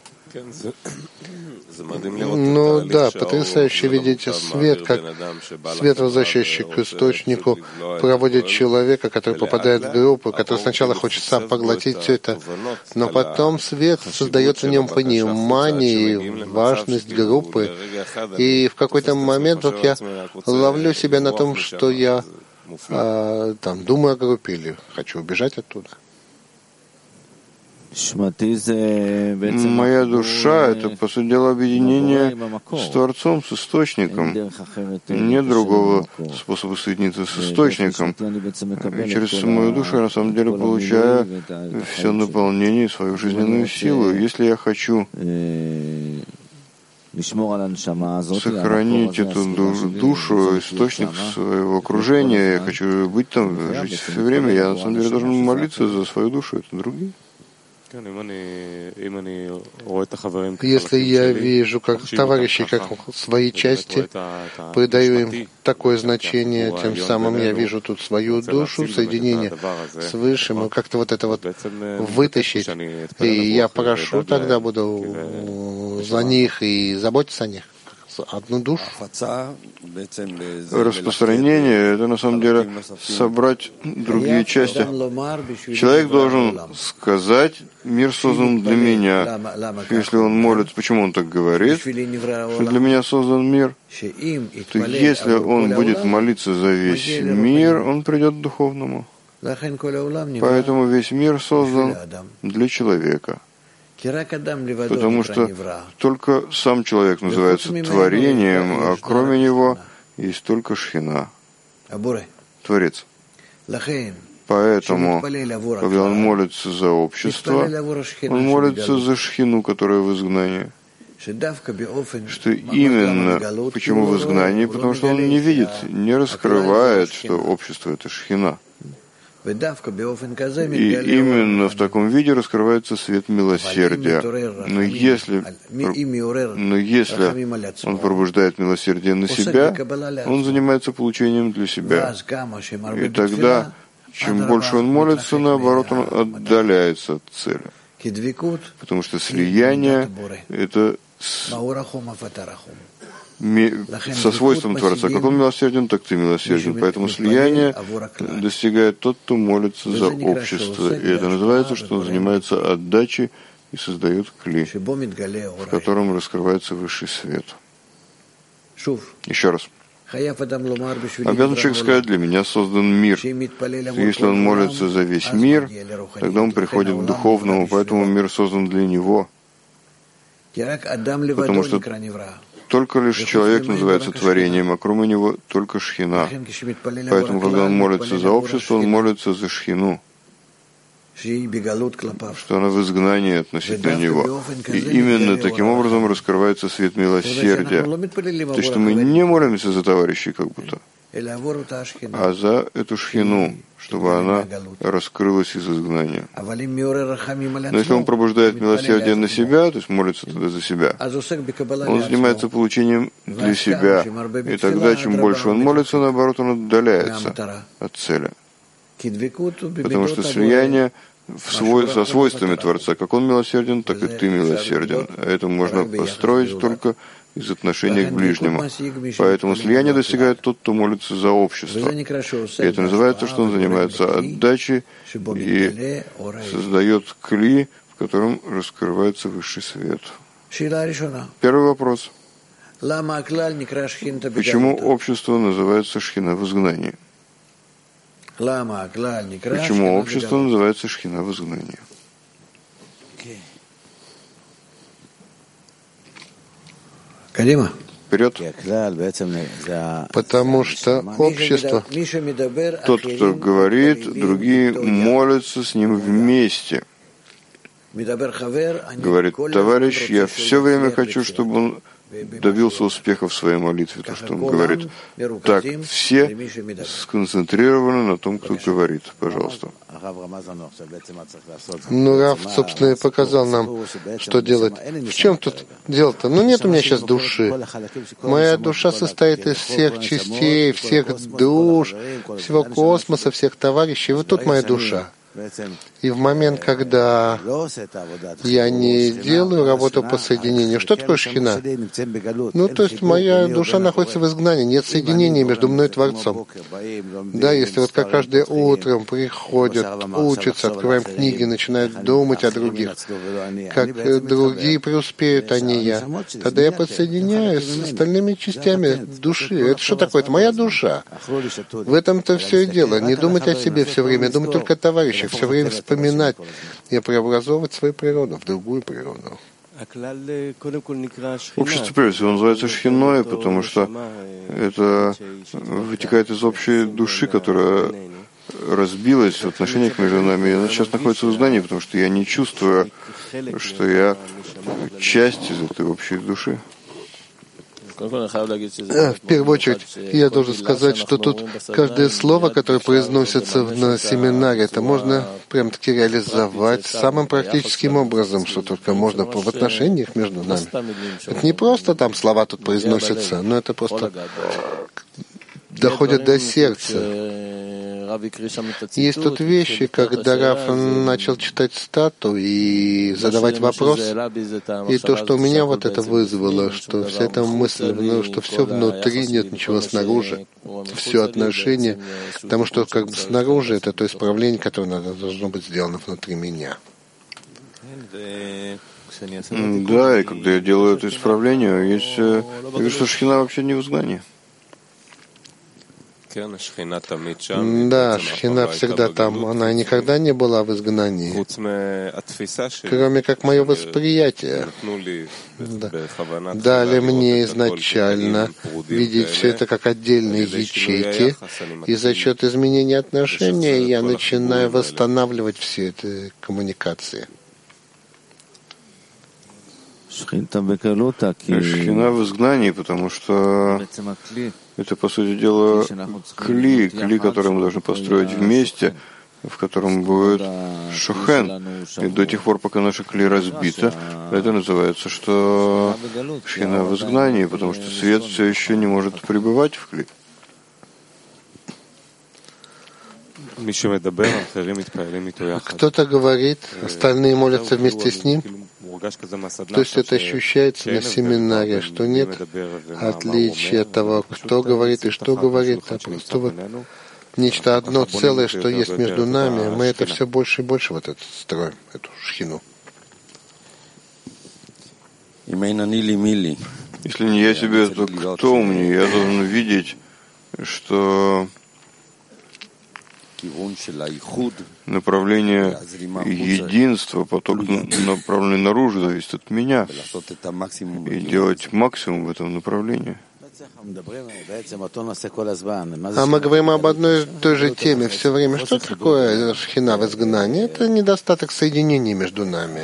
Ну да, потрясающе видеть свет, как свет, возвращающий к источнику, проводит человека, который попадает в группу, который сначала хочет сам поглотить все это, но потом свет создает в нем понимание и важность группы. И в какой-то момент вот я ловлю себя на том, что я а, там думаю о группе или хочу убежать оттуда. Моя душа — это, по сути дела, объединение с Творцом, с Источником. Нет другого способа соединиться с Источником. И через мою душу я на самом деле получаю все наполнение и свою жизненную силу. Если я хочу сохранить эту душу, источник своего окружения, я хочу быть там, жить все время, я на самом деле должен молиться за свою душу, это другие. Если я вижу как товарищей, как свои части, придаю им такое значение, тем самым я вижу тут свою душу, соединение с Высшим, и как-то вот это вот вытащить. И я прошу, тогда буду за них и заботиться о них. Одну душу. Распространение — это на самом деле собрать другие части. Человек должен сказать: мир создан для меня. Если он молится, почему он так говорит? Что для меня создан мир. То если он будет молиться за весь мир, он придет к духовному. Поэтому весь мир создан для человека. Потому что только сам человек называется творением, а кроме него есть только Шхина, Творец. Поэтому, когда он молится за общество, он молится за Шхину, которая в изгнании. Что именно, почему в изгнании? Потому что он не видит, не раскрывает, что общество — это Шхина. И именно в таком виде раскрывается свет милосердия. Но если, но если он пробуждает милосердие на себя, он занимается получением для себя. И тогда, чем больше он молится, наоборот, он отдаляется от цели. Потому что слияние — это со свойством Творца. Как он милосерден, так ты милосерден. Поэтому слияние достигает тот, кто молится за общество. И это называется, что он занимается отдачей и создает кли, в котором раскрывается высший свет. Еще раз. Обязан человек сказать: для меня создан мир. Если он молится за весь мир, тогда он приходит к духовному, поэтому мир создан для него. Потому что только лишь человек называется творением, а кроме него только Шхина. Поэтому, когда он молится за общество, он молится за Шхину, что она в изгнании относительно него. И именно таким образом раскрывается свет милосердия. То, что мы не молимся за товарищей как будто, а за эту Шхину, чтобы она раскрылась из изгнания. Но если он пробуждает милосердие на себя, то есть молится тогда за себя, он занимается получением для себя. И тогда, чем больше он молится, наоборот, он отдаляется от цели. Потому что слияние в свой, со свойствами Творца. Как он милосерден, так и ты милосерден. Это можно построить только из отношения к ближнему. Поэтому слияние достигает тот, кто молится за общество. И это называется, что он занимается отдачей и создает кли, в котором раскрывается высший свет. Первый вопрос. Почему общество называется Шхина в изгнании? Почему общество называется Шхина в изгнании? Вперед. Потому что общество, тот, кто говорит, другие молятся с ним вместе. Говорит товарищ: я все время хочу, чтобы он добился успеха в своей молитве, то, что он говорит. Так, все сконцентрированы на том, кто говорит. Пожалуйста. Ну, Рав, собственно, и показал нам, что делать. В чем тут дело-то? Ну, нет у меня сейчас души. Моя душа состоит из всех частей, всех душ, всего космоса, всех товарищей. Вот тут моя душа. И в момент, когда я не делаю работу по соединению, что такое Шхина? Ну, то есть моя душа находится в изгнании, нет соединения между мной и Творцом. Да, если вот как каждое утром приходят, учатся, открываем книги, начинают думать о других, как другие преуспеют, а не я, тогда я подсоединяюсь с остальными частями души. Это что такое? Это моя душа. В этом-то все и дело. Не думать о себе все время, думать только о товарищах. окружающих, все время вспоминать и преобразовывать свою природу в другую природу. Общество прежде всего называется шхиной, потому что это вытекает из общей души, которая разбилась в отношениях между нами. И она сейчас находится в знании, потому что я не чувствую, что я часть из этой общей души. В первую очередь, я должен сказать, что тут каждое слово, которое произносится на семинаре, это можно прям-таки реализовать самым практическим образом, что только можно в отношениях между нами. Это не просто там слова тут произносятся, но это просто доходит до сердца. Есть тут вещи, когда Раф начал читать стату и задавать вопрос, и то, что у меня вот это вызвало, что вся эта мысль, ну, что все внутри, нет ничего снаружи, все отношение, потому что как бы снаружи это то исправление, которое надо, должно быть сделано внутри меня. Да, и когда я делаю это исправление, есть, я вижу, что шхина вообще не в изгнании. Да, шхина всегда там, она никогда не была в изгнании, кроме как мое восприятие. Да. Дали мне изначально видеть все это как отдельные ячейки, и за счет изменения отношения я начинаю восстанавливать все эти коммуникации. Шхина в изгнании, потому что это, по сути дела, кли, кли, который мы должны построить вместе, в котором будет шохен. И до тех пор, пока наша кли разбита, это называется, что шхина в изгнании, потому что свет все еще не может пребывать в кли. Кто-то говорит, остальные молятся вместе с ним. То есть это ощущается на семинаре, что нет отличия от того, кто говорит и что говорит, а просто вот нечто одно целое, что есть между нами, мы это все больше и больше вот это строим, эту шхину. Если не я себе, то кто мне? Я должен видеть, что направление единства, поток, направленный наружу, зависит от меня, и делать максимум в этом направлении. А мы говорим об одной и той же теме все время. Что такое шхина в изгнании? Это недостаток соединения между нами.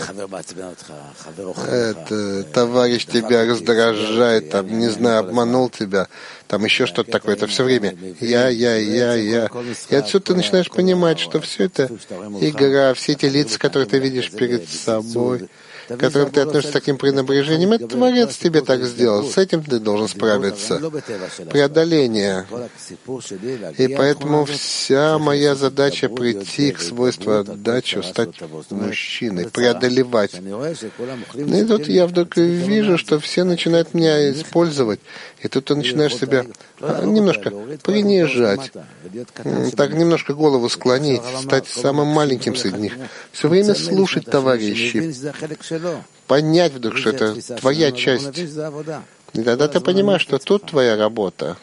Это товарищ тебя раздражает, там, не знаю, обманул тебя, там еще что-то такое. Это все время я, я, я, я. И отсюда ты начинаешь понимать, что все это игра, все эти лица, которые ты видишь перед собой, к которым ты относишься с таким пренебрежением, это Творец тебе так сделал. С этим ты должен справиться. Преодоление. И поэтому вся моя задача прийти к свойству отдачи, стать мужчиной, преодолевать. И тут я вдруг вижу, что все начинают меня использовать. И тут ты начинаешь себя немножко принижать, так немножко голову склонить, стать самым маленьким среди них. Все время слушать товарищей, понять вдруг, что это твоя часть. И тогда ты понимаешь, что тут твоя работа.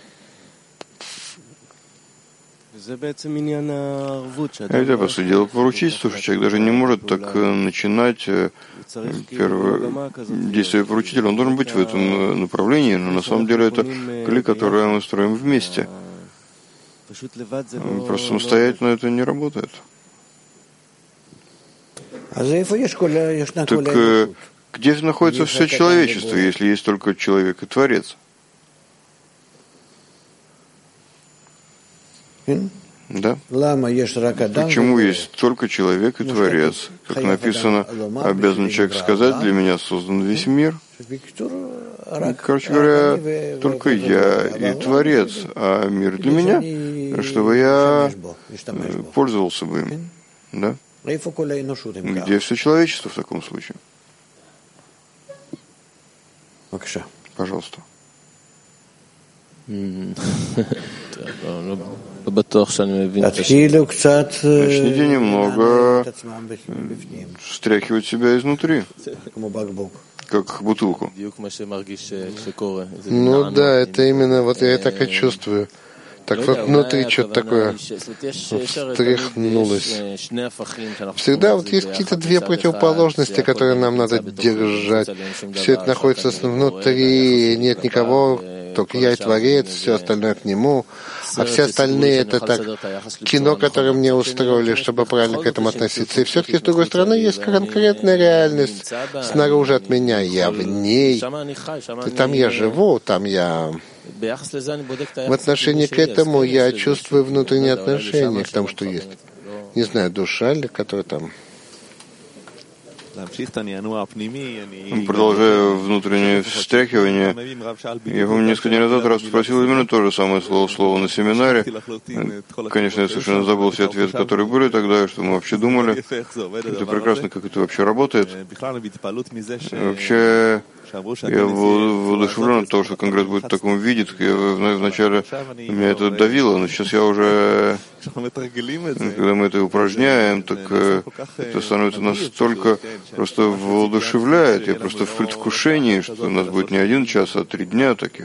Это, по сути дела, поручительство, что человек даже не может так начинать первое действие поручителя. Он должен быть в этом направлении, но на самом деле это кли, которое мы строим вместе. Просто самостоятельно это не работает. Так где находится все человечество, если есть только человек и Творец? Да? Почему есть только человек и Творец? Как написано, обязан человек сказать, для меня создан весь мир. Короче говоря, только я и Творец, а мир для меня, чтобы я пользовался бы им. Да? Где все человечество в таком случае? Пожалуйста. Начните немного встряхивать себя изнутри, как бутылку. Ну да, это именно, вот я так и чувствую. Так вот внутри что-то такое встряхнулось. Всегда вот есть какие-то две противоположности, которые нам надо держать. Все это находится внутри, нет никого, только я и Творец, все остальное к нему. А все остальные — это так кино, которое мне устроили, чтобы правильно к этому относиться. И все-таки, с другой стороны, есть конкретная реальность снаружи от меня. Я в ней. И там я живу, там я... В отношении к этому я чувствую внутреннее отношение к тому, что есть. Не знаю, душа или которая там... Продолжая внутреннее встряхивание, я помню, несколько дней назад раз спросил именно то же самое слово, слово на семинаре. Конечно, я совершенно забыл все ответы, которые были тогда, что мы вообще думали. Это прекрасно, как это вообще работает. Вообще, я воодушевлен от того, что Конгресс будет в таком виде. Я, вначале меня это давило, но сейчас я уже, когда мы это упражняем, так это становится настолько просто воодушевляет. Я просто в предвкушении, что у нас будет не один час, а три дня таких.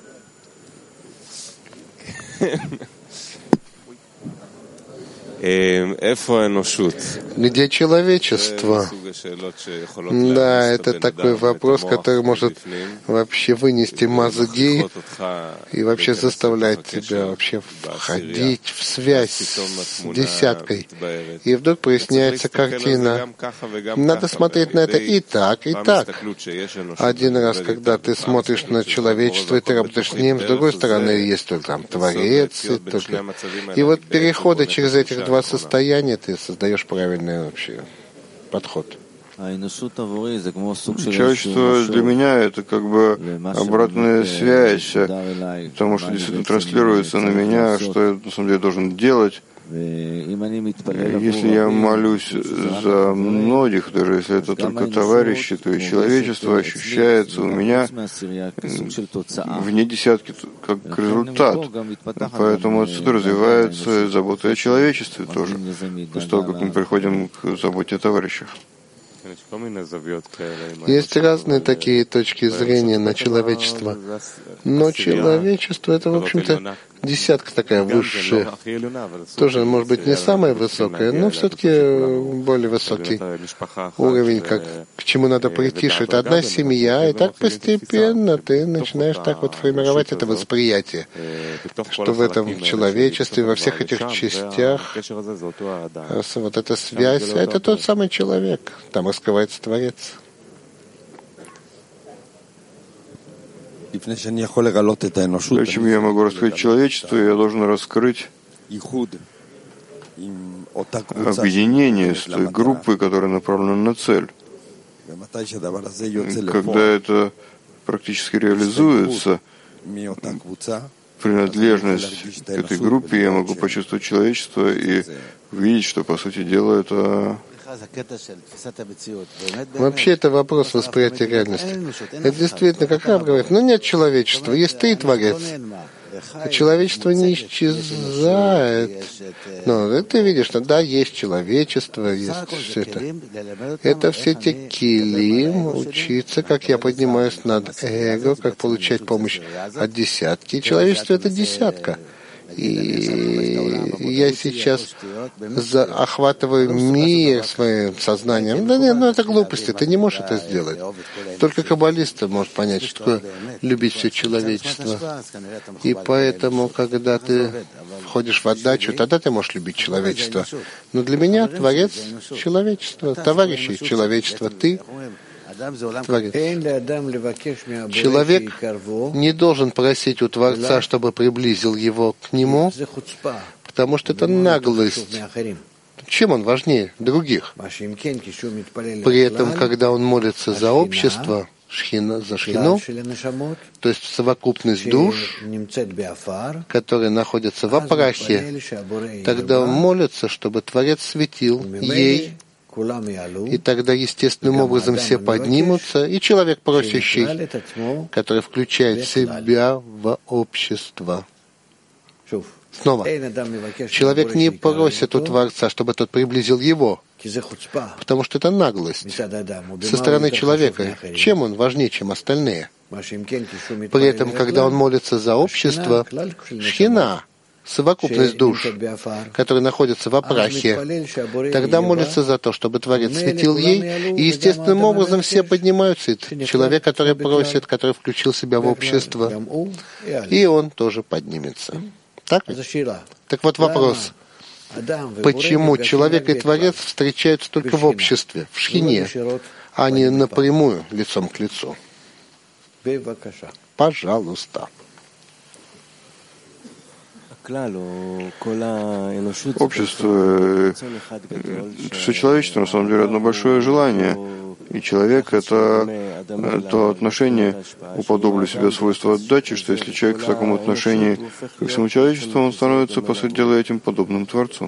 Где человечество? Да, это такой вопрос, который может вообще вынести мозги и вообще заставлять тебя вообще входить в связь с десяткой. И вдруг проясняется картина. Надо смотреть на это и так, и так. Один раз, когда ты смотришь на человечество, и ты работаешь с ним, с другой стороны, есть только там Творец, и, только... и вот переходы через этих два состояния ты создаешь правильный вообще подход. Человечество для меня это как бы обратная связь, потому что действительно транслируется на меня, что я на самом деле должен делать. Если я молюсь за многих, даже если это только товарищи, то и человечество ощущается у меня вне десятки как результат. Поэтому отсюда развивается забота о человечестве тоже, после того, как мы приходим к заботе о товарищах. Есть разные такие точки зрения на человечество, но человечество — это, в общем-то, десятка такая высшая. Тоже, может быть, не самая высокая, но все-таки более высокий уровень, как, к чему надо прийти, что это одна семья, и так постепенно ты начинаешь так вот формировать это восприятие, что в этом человечестве, во всех этих частях, вот эта связь, это тот самый человек, там раскрывается Творец. Прежде чем я могу раскрыть человечество, я должен раскрыть объединение с той группой, которая направлена на цель. Когда это практически реализуется, принадлежность к этой группе, я могу почувствовать человечество и увидеть, что, по сути дела, это... Вообще это вопрос восприятия реальности. Это действительно, как Рав говорит, ну нет человечества, есть ты и Творец. Человечество не исчезает. Но ты видишь, что да, есть человечество, есть все это. Это все те килим, учиться, как я поднимаюсь над эго, как получать помощь от десятки. Человечество — это десятка. И я сейчас за, охватываю мир своим сознанием. Да нет, ну это глупости, ты не можешь это сделать. Только каббалист может понять, что такое любить все человечество. И поэтому, когда ты входишь в отдачу, тогда ты можешь любить человечество. Но для меня Творец — человечество, товарищи — человечество, ты — Творец. Человек не должен просить у Творца, чтобы приблизил его к нему, потому что это наглость. Чем он важнее других? При этом, когда он молится за общество, шхина, за шхину, то есть совокупность душ, которые находятся в прахе, тогда он молится, чтобы Творец светил ей. И тогда естественным образом все поднимутся, и человек просящий, который включает себя в общество. Снова, человек не просит у Творца, чтобы тот приблизил его, потому что это наглость со стороны человека. Чем он важнее, чем остальные? При этом, когда он молится за общество, шхина, совокупность душ, которые находятся в прахе, тогда молится за то, чтобы Творец светил ей, и естественным образом все поднимаются. И человек, который просит, который включил себя в общество, и он тоже поднимется. Так ведь? Так вот вопрос. Почему человек и Творец встречаются только в обществе, в шхине, а не напрямую, лицом к лицу? Пожалуйста. Общество, все человечество, на самом деле, одно большое желание. И человек — это то отношение, уподоблю себе свойства отдачи, что если человек в таком отношении ко всему человечеству, он становится, по сути дела, этим подобным Творцу.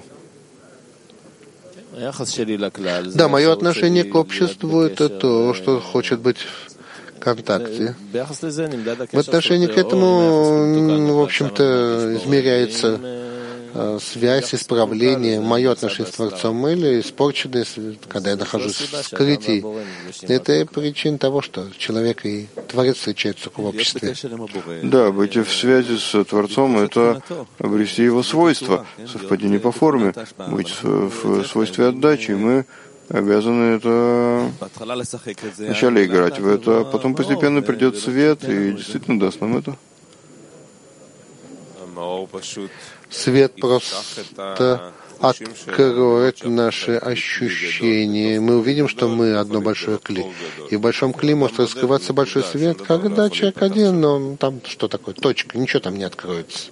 Да, мое отношение к обществу — это то, что хочет быть в контакте. В отношении к этому, в общем-то, измеряется связь, исправление, мое отношение с Творцом, или испорченное, когда я нахожусь в скрытии. Это причина того, что человек и Творец встречаются в обществе. Да, быть в связи с Творцом — это обрести его свойства, совпадение по форме, быть в свойстве отдачи. Мы обязаны это вначале играть в это, а потом постепенно придет свет и действительно даст нам это. Свет просто откроет наши ощущения. Мы увидим, что мы одно большое кли. И в большом кли может раскрываться большой свет, когда человек один, но там что такое? Точка, ничего там не откроется.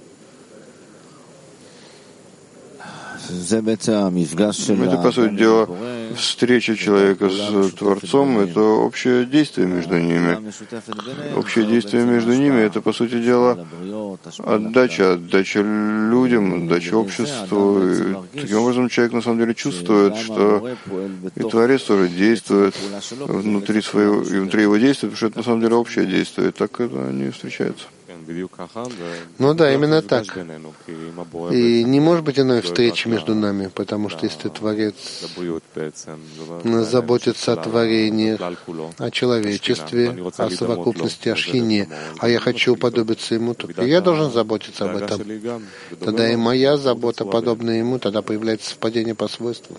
Это, по сути дела, встреча человека с Творцом — это общее действие между ними. Общее действие между ними — это, по сути дела, отдача, отдача людям, отдача обществу. И таким образом человек, на самом деле, чувствует, что и Творец тоже действует внутри своего, и внутри его действия, потому что это, на самом деле, общее действие. И так это они встречаются. Ну да, именно так. И не может быть иной встречи между нами, потому что если Творец заботится о творениях, о человечестве, о совокупности, о шхине, а я хочу уподобиться ему, то и я должен заботиться об этом. Тогда и моя забота подобна ему, тогда появляется совпадение по свойствам.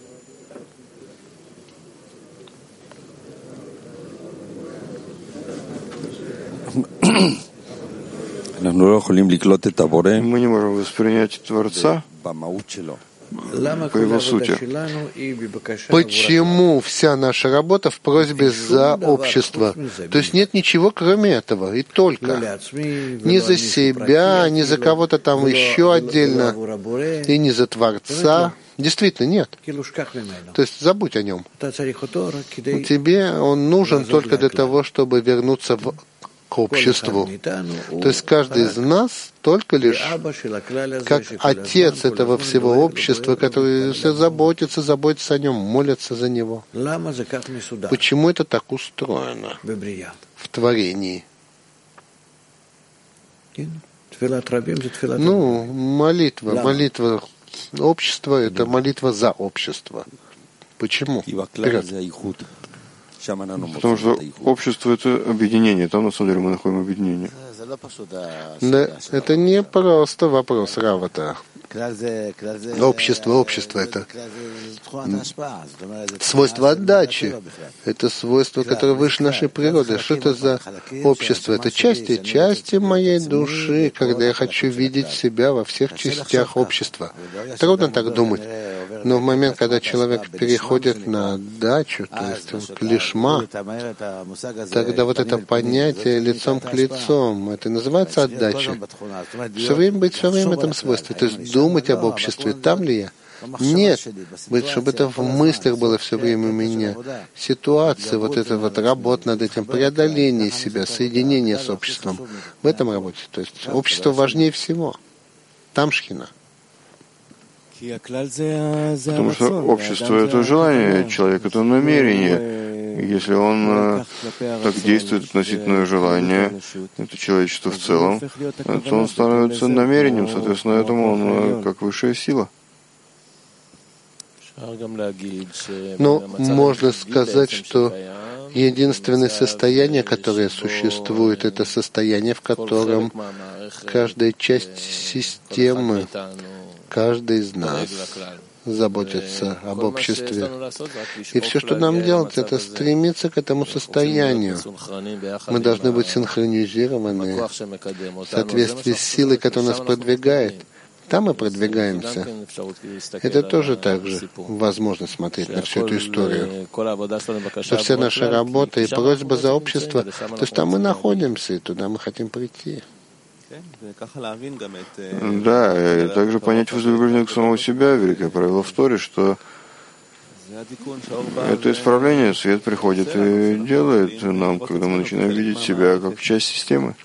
Мы не можем воспринять Творца по его сути. Почему вся наша работа в просьбе за общество? То есть нет ничего, кроме этого, и только. Не за себя, не за кого-то там еще отдельно, и не за Творца. Действительно, нет. То есть забудь о нем. Тебе он нужен только для того, чтобы вернуться в к обществу. То есть каждый из нас только лишь как отец этого всего общества, который заботится, заботится о нем, молится за него. Почему это так устроено в творении? Ну, молитва, молитва общества — это молитва за общество. Почему? Вперед. Потому что общество — это объединение. Там, на самом деле, мы находим объединение. Да, это не просто вопрос Равата. Общество, общество — это свойство отдачи. Это свойство, которое выше нашей природы. Что это за общество? Это части, части моей души, когда я хочу видеть себя во всех частях общества. Трудно так думать. Но в момент, когда человек переходит на отдачу, то есть к лишма, тогда вот это понятие лицом к лицу, это и называется отдача. Все время быть все время в этом свойстве. То есть думать об обществе, там ли я? Нет, быть, чтобы это в мыслях было все время у меня. Ситуация, вот эта вот работа над этим, преодоление себя, соединение с обществом. В этом работе. То есть общество важнее всего. Там шхина. Потому что общество — это желание, человек — это намерение. Если он так действует относительно желания, это человечество в целом, то он становится намерением, соответственно, этому он как высшая сила. Ну, можно сказать, что Единственное состояние, которое существует, это состояние, в котором каждая часть системы, каждый из нас заботится об обществе. И все, что нам делать, это стремиться к этому состоянию. Мы должны быть синхронизированы в соответствии с силой, которая нас продвигает. Там мы продвигаемся. Это тоже так же возможно смотреть на всю эту историю. Что вся наша работа и просьба за общество, то есть там мы находимся, и туда мы хотим прийти. Да, и также понять вознаграждение к самого себя, великое правило в Торе, что это исправление, свет приходит и делает нам, когда мы начинаем видеть себя как часть системы.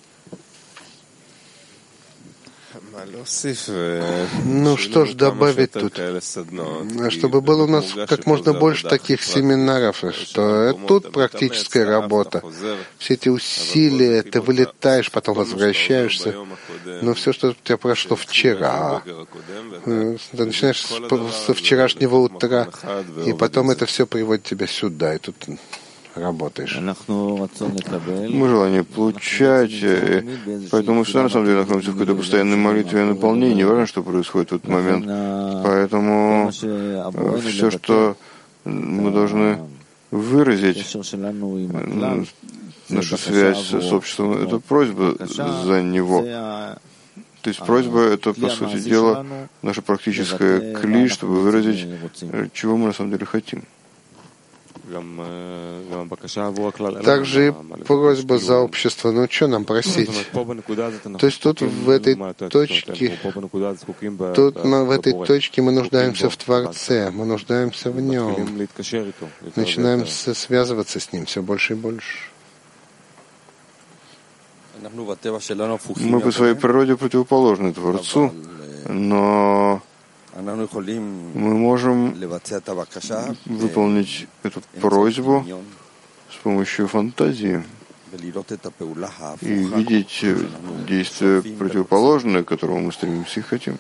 Ну что ж добавить тут? Чтобы было у нас как можно больше таких семинаров, что тут практическая работа. Все эти усилия, ты вылетаешь, потом возвращаешься. Но все, что у тебя прошло вчера, ты начинаешь со вчерашнего утра, и потом это все приводит тебя сюда, и тут работаешь. Мы желание получать, поэтому мы всегда на самом деле находимся в какой-то постоянной молитве и наполнении, не важно, что происходит в этот момент. Поэтому все, что мы должны выразить, нашу связь с обществом, это просьба за него. То есть просьба — это, по сути дела, наша практическая кли, чтобы выразить, чего мы на самом деле хотим. Также и просьба за общество. Ну, что нам просить? То есть тут в этой точке, тут мы, в этой точке мы нуждаемся в Творце, мы нуждаемся в Нем. Начинаем связываться с Ним все больше и больше. Мы по своей природе противоположны Творцу, но мы можем выполнить эту просьбу с помощью фантазии и видеть действие противоположное, к которому мы стремимся и хотим.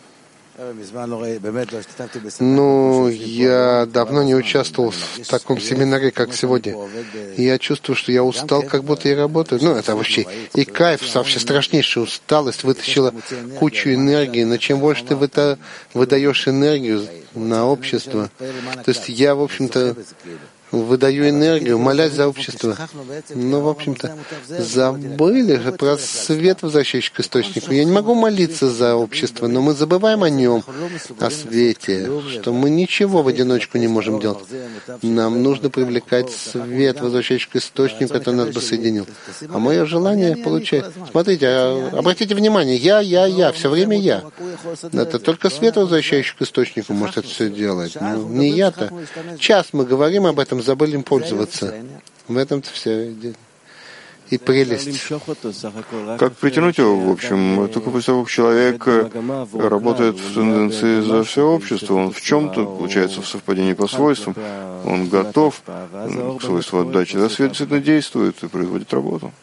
Ну, я давно не участвовал в таком семинаре, как сегодня. И я чувствую, что я устал, как будто я работаю. Ну, это вообще и кайф, вообще страшнейшая усталость, вытащила кучу энергии. Но чем больше ты выда- выдаешь энергию на общество, то есть я, в общем-то, выдаю энергию, молясь за общество. Но, в общем-то, забыли про свет, возвращающий к источнику. Я не могу молиться за общество, но мы забываем о нем, о свете, что мы ничего в одиночку не можем делать. Нам нужно привлекать свет, возвращающий к источнику, который нас бы соединил. А мое желание получать... Смотрите, обратите внимание, я, я, я, все время я. Это только свет, возвращающий к источнику, может это все делать. Ну, не я-то. Час мы говорим об этом, забыли им пользоваться. В этом-то все и прелесть. Как притянуть его, в общем, только после того, как человек работает в тенденции за все общество, он в чем-то, получается, в совпадении по свойствам, он готов к свойству отдачи, да, свет действительно действует и производит работу.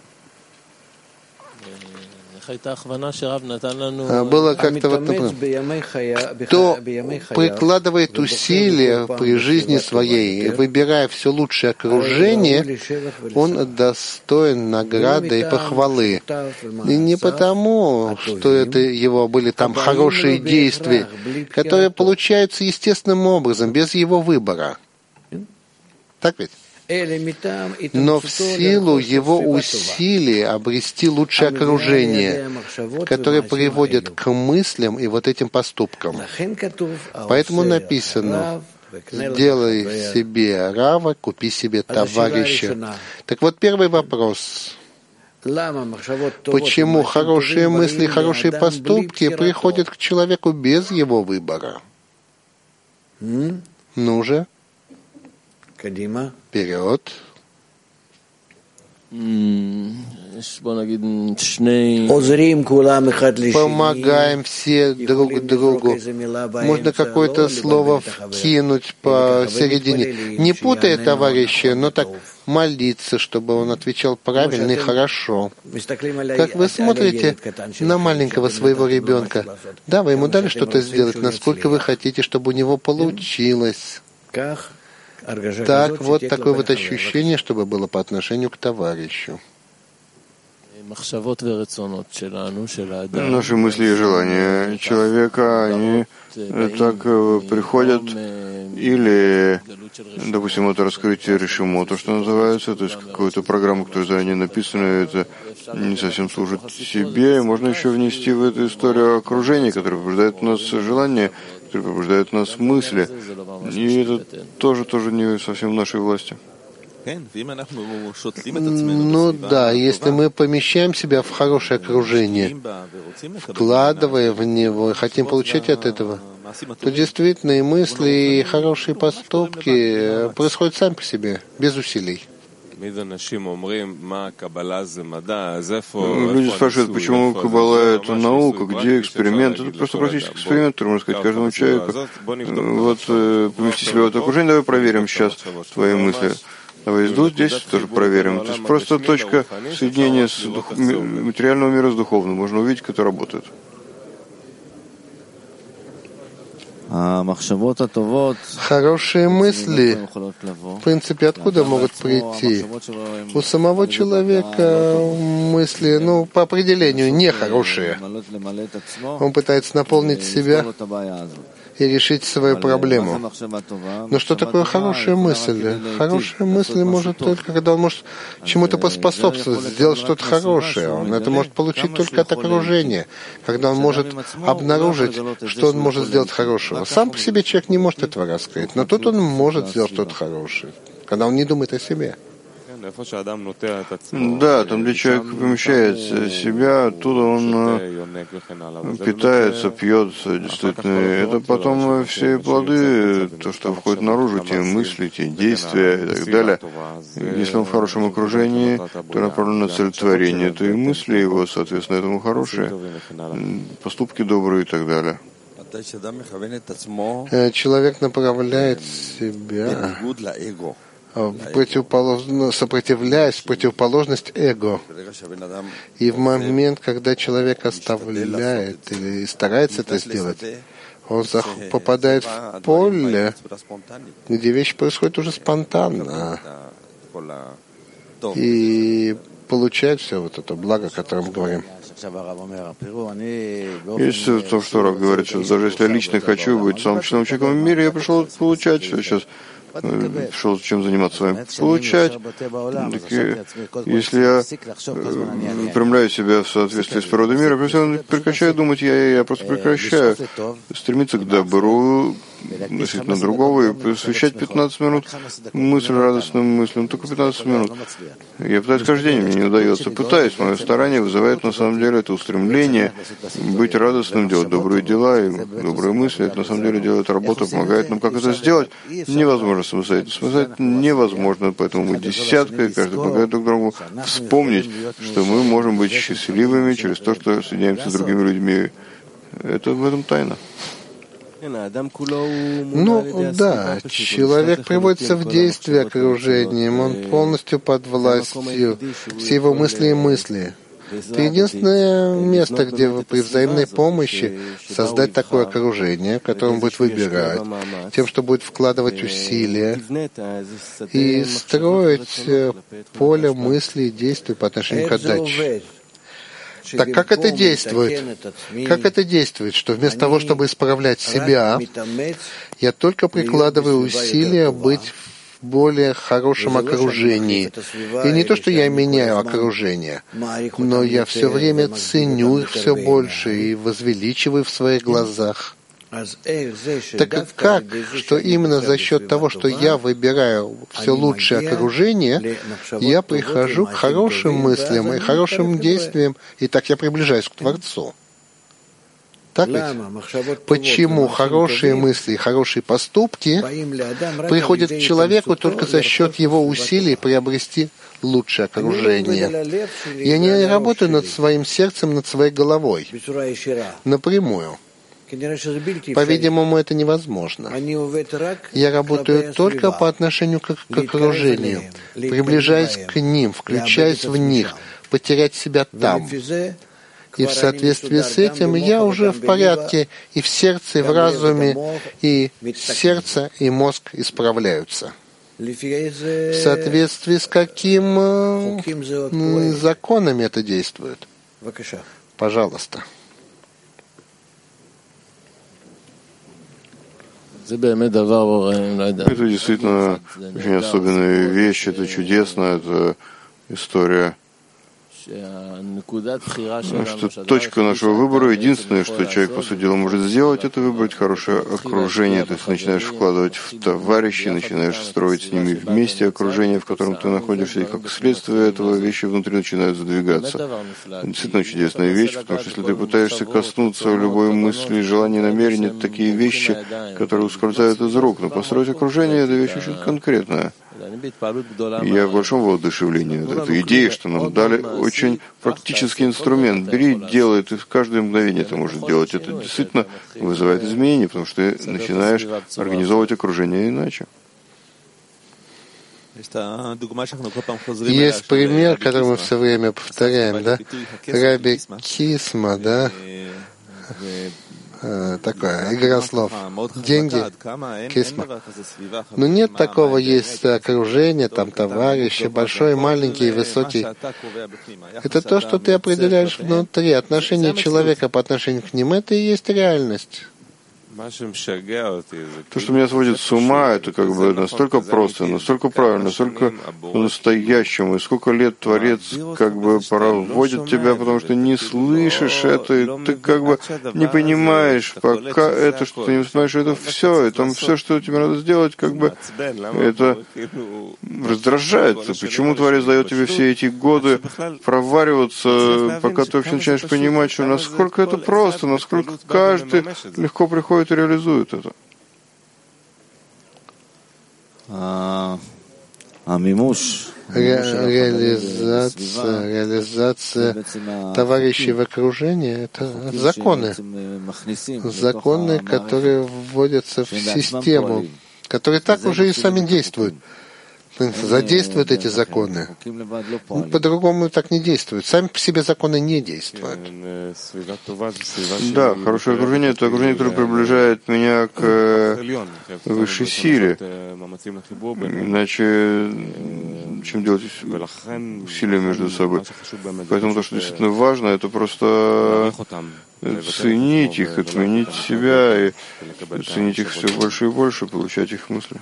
Было как-то вот, например, кто прикладывает усилия при жизни своей, выбирая все лучшее окружение, он достоин награды и похвалы. И не потому, что это его были там хорошие действия, которые получаются естественным образом, без его выбора. Так ведь? Но в силу его усилий обрести лучшее окружение, которое приводит к мыслям и вот этим поступкам. Поэтому написано: сделай себе рава, купи себе товарища. Так вот, первый вопрос. Почему хорошие мысли, хорошие поступки приходят к человеку без его выбора? Ну же. Вперед. Помогаем все друг другу. Можно какое-то слово вкинуть посередине. Не путая товарища, но так молиться, чтобы он отвечал правильно и хорошо. Как вы смотрите на маленького своего ребенка? Да, вы ему дали что-то сделать, насколько вы хотите, чтобы у него получилось. Так вот, такое вот ощущение, чтобы было по отношению к товарищу. Наши мысли и желания человека, они так приходят, или, допустим, это раскрытие решимо, то, что называется, то есть какую-то программу, которая заранее написана, это не совсем служит себе. Можно еще внести в эту историю окружение, которое побуждает у нас желание, которое побуждает у нас мысли. И это тоже, тоже не совсем в нашей власти. Ну да, если мы помещаем себя в хорошее окружение, вкладывая в него и хотим получать от этого, то действительно и мысли, и хорошие поступки происходят сами по себе, без усилий. Люди спрашивают, почему Каббала — это наука, где эксперимент? Это просто практический эксперимент, который можно сказать каждому человеку. Вот помести себя в это окружение, давай проверим сейчас твои мысли. Давай здесь, здесь тоже проверим. То есть просто точка соединения с дух... материального мира с духовным. Можно увидеть, как это работает. Хорошие мысли, в принципе, откуда могут прийти? У самого человека мысли, ну, по определению, нехорошие. Он пытается наполнить себя и решить свою проблему. Но что такое хорошая мысль? Хорошая мысль может только, когда он может чему-то поспособствовать, сделать что-то хорошее. Он это может получить только от окружения, когда он может обнаружить, что он может сделать хорошего. Сам по себе человек не может этого раскрыть, но тут он может сделать что-то хорошее, когда он не думает о себе. Да, там, где человек помещает себя, оттуда он питается, пьет, действительно. Это потом все плоды, то, что входит наружу, те мысли, те действия и так далее. Если он в хорошем окружении, то направлен на цель творения, то и мысли его, соответственно, этому хорошие, поступки добрые и так далее. Человек направляет себя противоположно, сопротивляясь противоположность эго. И в момент, когда человек оставляет или старается это сделать, он попадает в поле, где вещи происходят уже спонтанно. И получает все вот это благо, о котором мы говорим. Есть то, что Рав говорит, что даже если я лично хочу быть самым честным человеком в мире, я пришел получать все сейчас. Пришел чем заниматься с вами, получать. Так, если я выпрямляю себя в соответствии с природой мира, я прекращаю думать, я, я просто прекращаю стремиться к добру, относительно другого, и посвящать пятнадцать минут мысль радостным мыслям, только пятнадцать минут. Я пытаюсь каждый день, мне не удается. Пытаюсь, мое старание вызывает на самом деле это устремление быть радостным, делать добрые дела и добрые мысли. Это на самом деле делает работу, помогает нам. Как это сделать? Невозможно самостоятельно. Самостоятельно невозможно, поэтому мы десяткой, каждый помогает друг другу вспомнить, что мы можем быть счастливыми через то, что соединяемся с другими людьми. Это в этом тайна. Ну да, человек приводится в действие окружением, он полностью под властью, все его мысли и мысли. Это единственное место, где вы при взаимной помощи создать такое окружение, которое он будет выбирать, тем, что будет вкладывать усилия и строить поле мыслей и действий по отношению к отдаче. Так как это действует? Как это действует? Что вместо того, чтобы исправлять себя, я только прикладываю усилия быть в более хорошем окружении. И не то, что я меняю окружение, но я все время ценю их все больше и возвеличиваю в своих глазах. Так как, что именно за счет того, что я выбираю все лучшее окружение, я прихожу к хорошим мыслям и хорошим действиям, и так я приближаюсь к Творцу. Так ведь? Почему хорошие мысли и хорошие поступки приходят к человеку только за счет его усилий приобрести лучшее окружение? Я не работаю над своим сердцем, над своей головой напрямую. По-видимому, это невозможно. Я работаю только по отношению к, к окружению, приближаясь к ним, включаясь в них, потерять себя там. И в соответствии с этим я уже в порядке и в сердце, и в разуме, и сердце, и мозг исправляются. В соответствии с каким законами это действует? Пожалуйста. Это действительно очень особенная вещь, это чудесно, это история. Что точка нашего выбора, единственное, что человек, по сути дела, может сделать, это выбрать хорошее окружение. То есть начинаешь вкладывать в товарищей, начинаешь строить с ними вместе окружение, в котором ты находишься, и как следствие этого вещи внутри начинают задвигаться. Это действительно чудесная вещь, потому что если ты пытаешься коснуться любой мысли, желания, намерения, это такие вещи, которые ускользают из рук. Но построить окружение — это вещь очень конкретная. Я в большом воодушевлении от этой идеи, что нам дали очень практический инструмент. Бери, делай, ты в каждое мгновение это можешь делать. Это действительно вызывает изменения, потому что ты начинаешь организовывать окружение иначе. Есть пример, который мы все время повторяем, да? Раби Кисма, да? Такая игра слов. Деньги, кисма. Но нет такого, есть окружение, там товарищи, большой, маленький, высокий. Это то, что ты определяешь внутри. Отношение человека по отношению к ним, это и есть реальность. То, что меня сводит с ума, это как бы настолько просто, настолько правильно, настолько по-настоящему. И сколько лет Творец как бы проводит тебя, потому что не слышишь это, и ты как бы не понимаешь, пока это, что ты не понимаешь, это все, и там все, что тебе надо сделать, как бы это раздражает. Почему Творец дает тебе все эти годы провариваться, пока ты вообще начинаешь понимать, что насколько это просто, насколько каждый легко приходит и реализует это. Ре- реализация, реализация товарищей в окружении — это законы. Законы, которые вводятся в систему, которые так уже и сами действуют. Задействуют эти законы. По-другому так не действуют. Сами по себе законы не действуют. Да, хорошее окружение — это окружение, которое приближает меня к высшей силе. Иначе чем делать усилия между собой? Поэтому то, что действительно важно, это просто ценить их, отменить себя и ценить их все больше и больше, получать их мысли.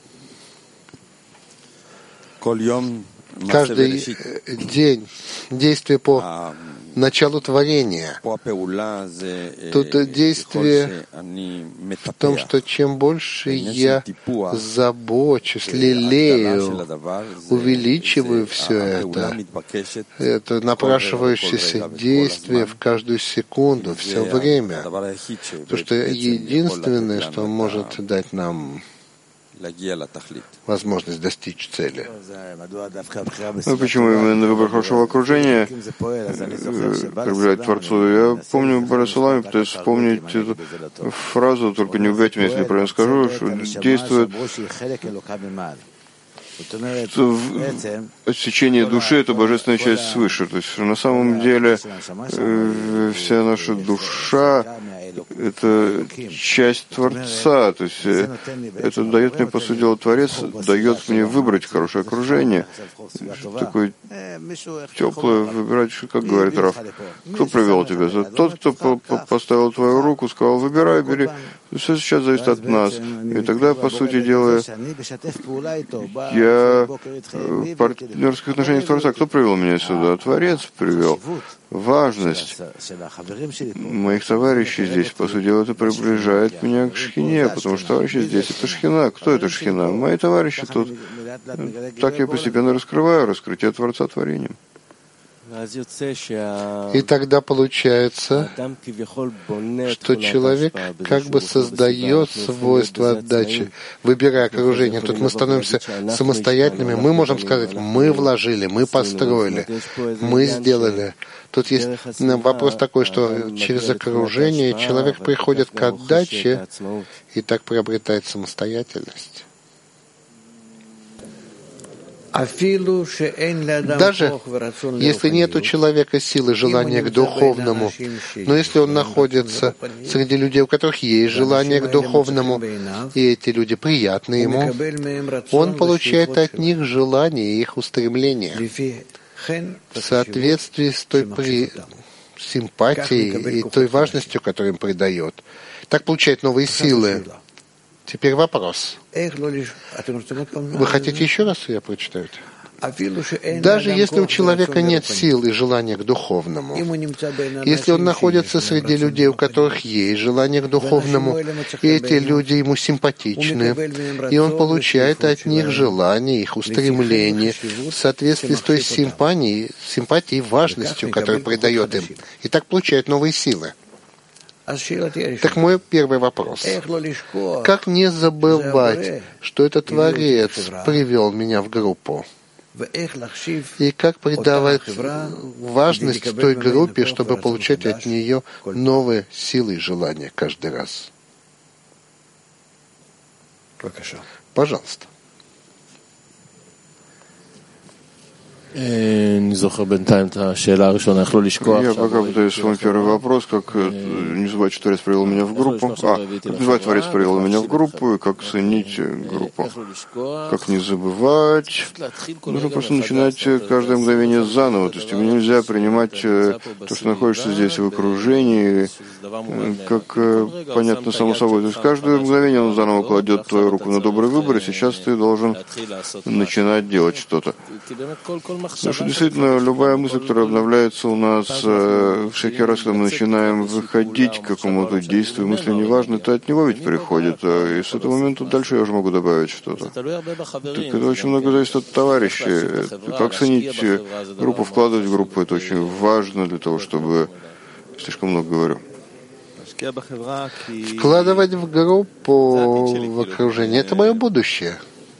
Каждый день действие по началу творения. Тут действие в том, что чем больше я забочусь, лелею, увеличиваю все это, это напрашивающееся действие в каждую секунду, все время. Потому что единственное, что может дать нам возможность достичь цели. Ну, почему именно выбор хорошего окружения приближает Творцу? Я помню Барасалами, пытаюсь вспомнить эту фразу, только не убейте меня, если я правильно скажу, что действует, что отсечение души — это божественная часть свыше. То есть на самом деле вся наша душа — это часть Творца. То есть это дает мне, по сути дела, Творец дает мне выбрать хорошее окружение. Такое теплое выбирать, как говорит Раф. Кто привел тебя? Тот, кто поставил твою руку, сказал: выбирай, бери. Все сейчас зависит от нас. И тогда, по сути дела, я в партнерских отношениях с Творцом. Кто привел меня сюда? Творец привел. Важность моих товарищей здесь, по сути дела, это приближает меня к Шхине, потому что товарищи здесь — это Шхина. Кто это Шхина? Мои товарищи тут. Так я постепенно раскрываю раскрытие Творца творением. И тогда получается, что человек как бы создает свойства отдачи, выбирая окружение. Тут мы становимся самостоятельными. Мы можем сказать: мы вложили, мы построили, мы сделали. Тут есть вопрос такой, что через окружение человек приходит к отдаче и так приобретает самостоятельность. Даже если нет у человека силы, желания к духовному, но если он находится среди людей, у которых есть желание к духовному, и эти люди приятны ему, он получает от них желание и их устремления в соответствии с той при... симпатией и той важностью, которую им придает. Так получает новые силы. Теперь вопрос. Вы хотите еще раз я прочитаю? Даже если у человека нет сил и желания к духовному, если он находится среди людей, у которых есть желание к духовному, и эти люди ему симпатичны, и он получает от них желание, их устремление в соответствии с той симпатией, симпатией и важностью, которую придает им, и так получает новые силы. Так мой первый вопрос. Как не забывать, что этот Творец привел меня в группу? И как придавать важность той группе, чтобы получать от нее новые силы и желания каждый раз? Пожалуйста. Я пока пытаюсь свой первый вопрос, как не забывать, что Творец привел меня в группу. А, как не забывать, Творец привел меня в группу, и как ценить группу. Как не забывать, нужно просто начинать каждое мгновение заново. То есть тебе нельзя принимать то, что находишься здесь в окружении, как понятно само собой. То есть каждое мгновение он заново кладет твою руку на добрый выбор, и сейчас ты должен начинать делать что-то. Потому что действительно любая мысль, которая обновляется у нас э, всякий раз, когда мы начинаем выходить к какому-то действию, мысли неважно, это от него ведь приходит. А, и с этого момента дальше я уже могу добавить что-то. Так это очень много зависит от товарищей. Как ценить группу, вкладывать в группу, это очень важно для того, чтобы... Слишком много говорю. Вкладывать в группу, в окружение, это мое будущее.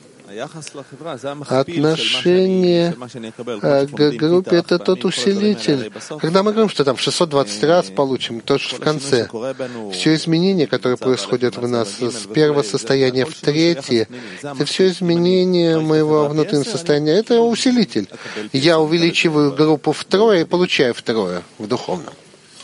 Отношение к группе — это тот усилитель. Когда мы говорим, что там шестьсот двадцать раз получим, то что в конце. Все изменения, которые происходят в нас с первого состояния в третье, это все изменения моего внутреннего состояния. Это усилитель. Я увеличиваю группу втрое и получаю втрое в духовном.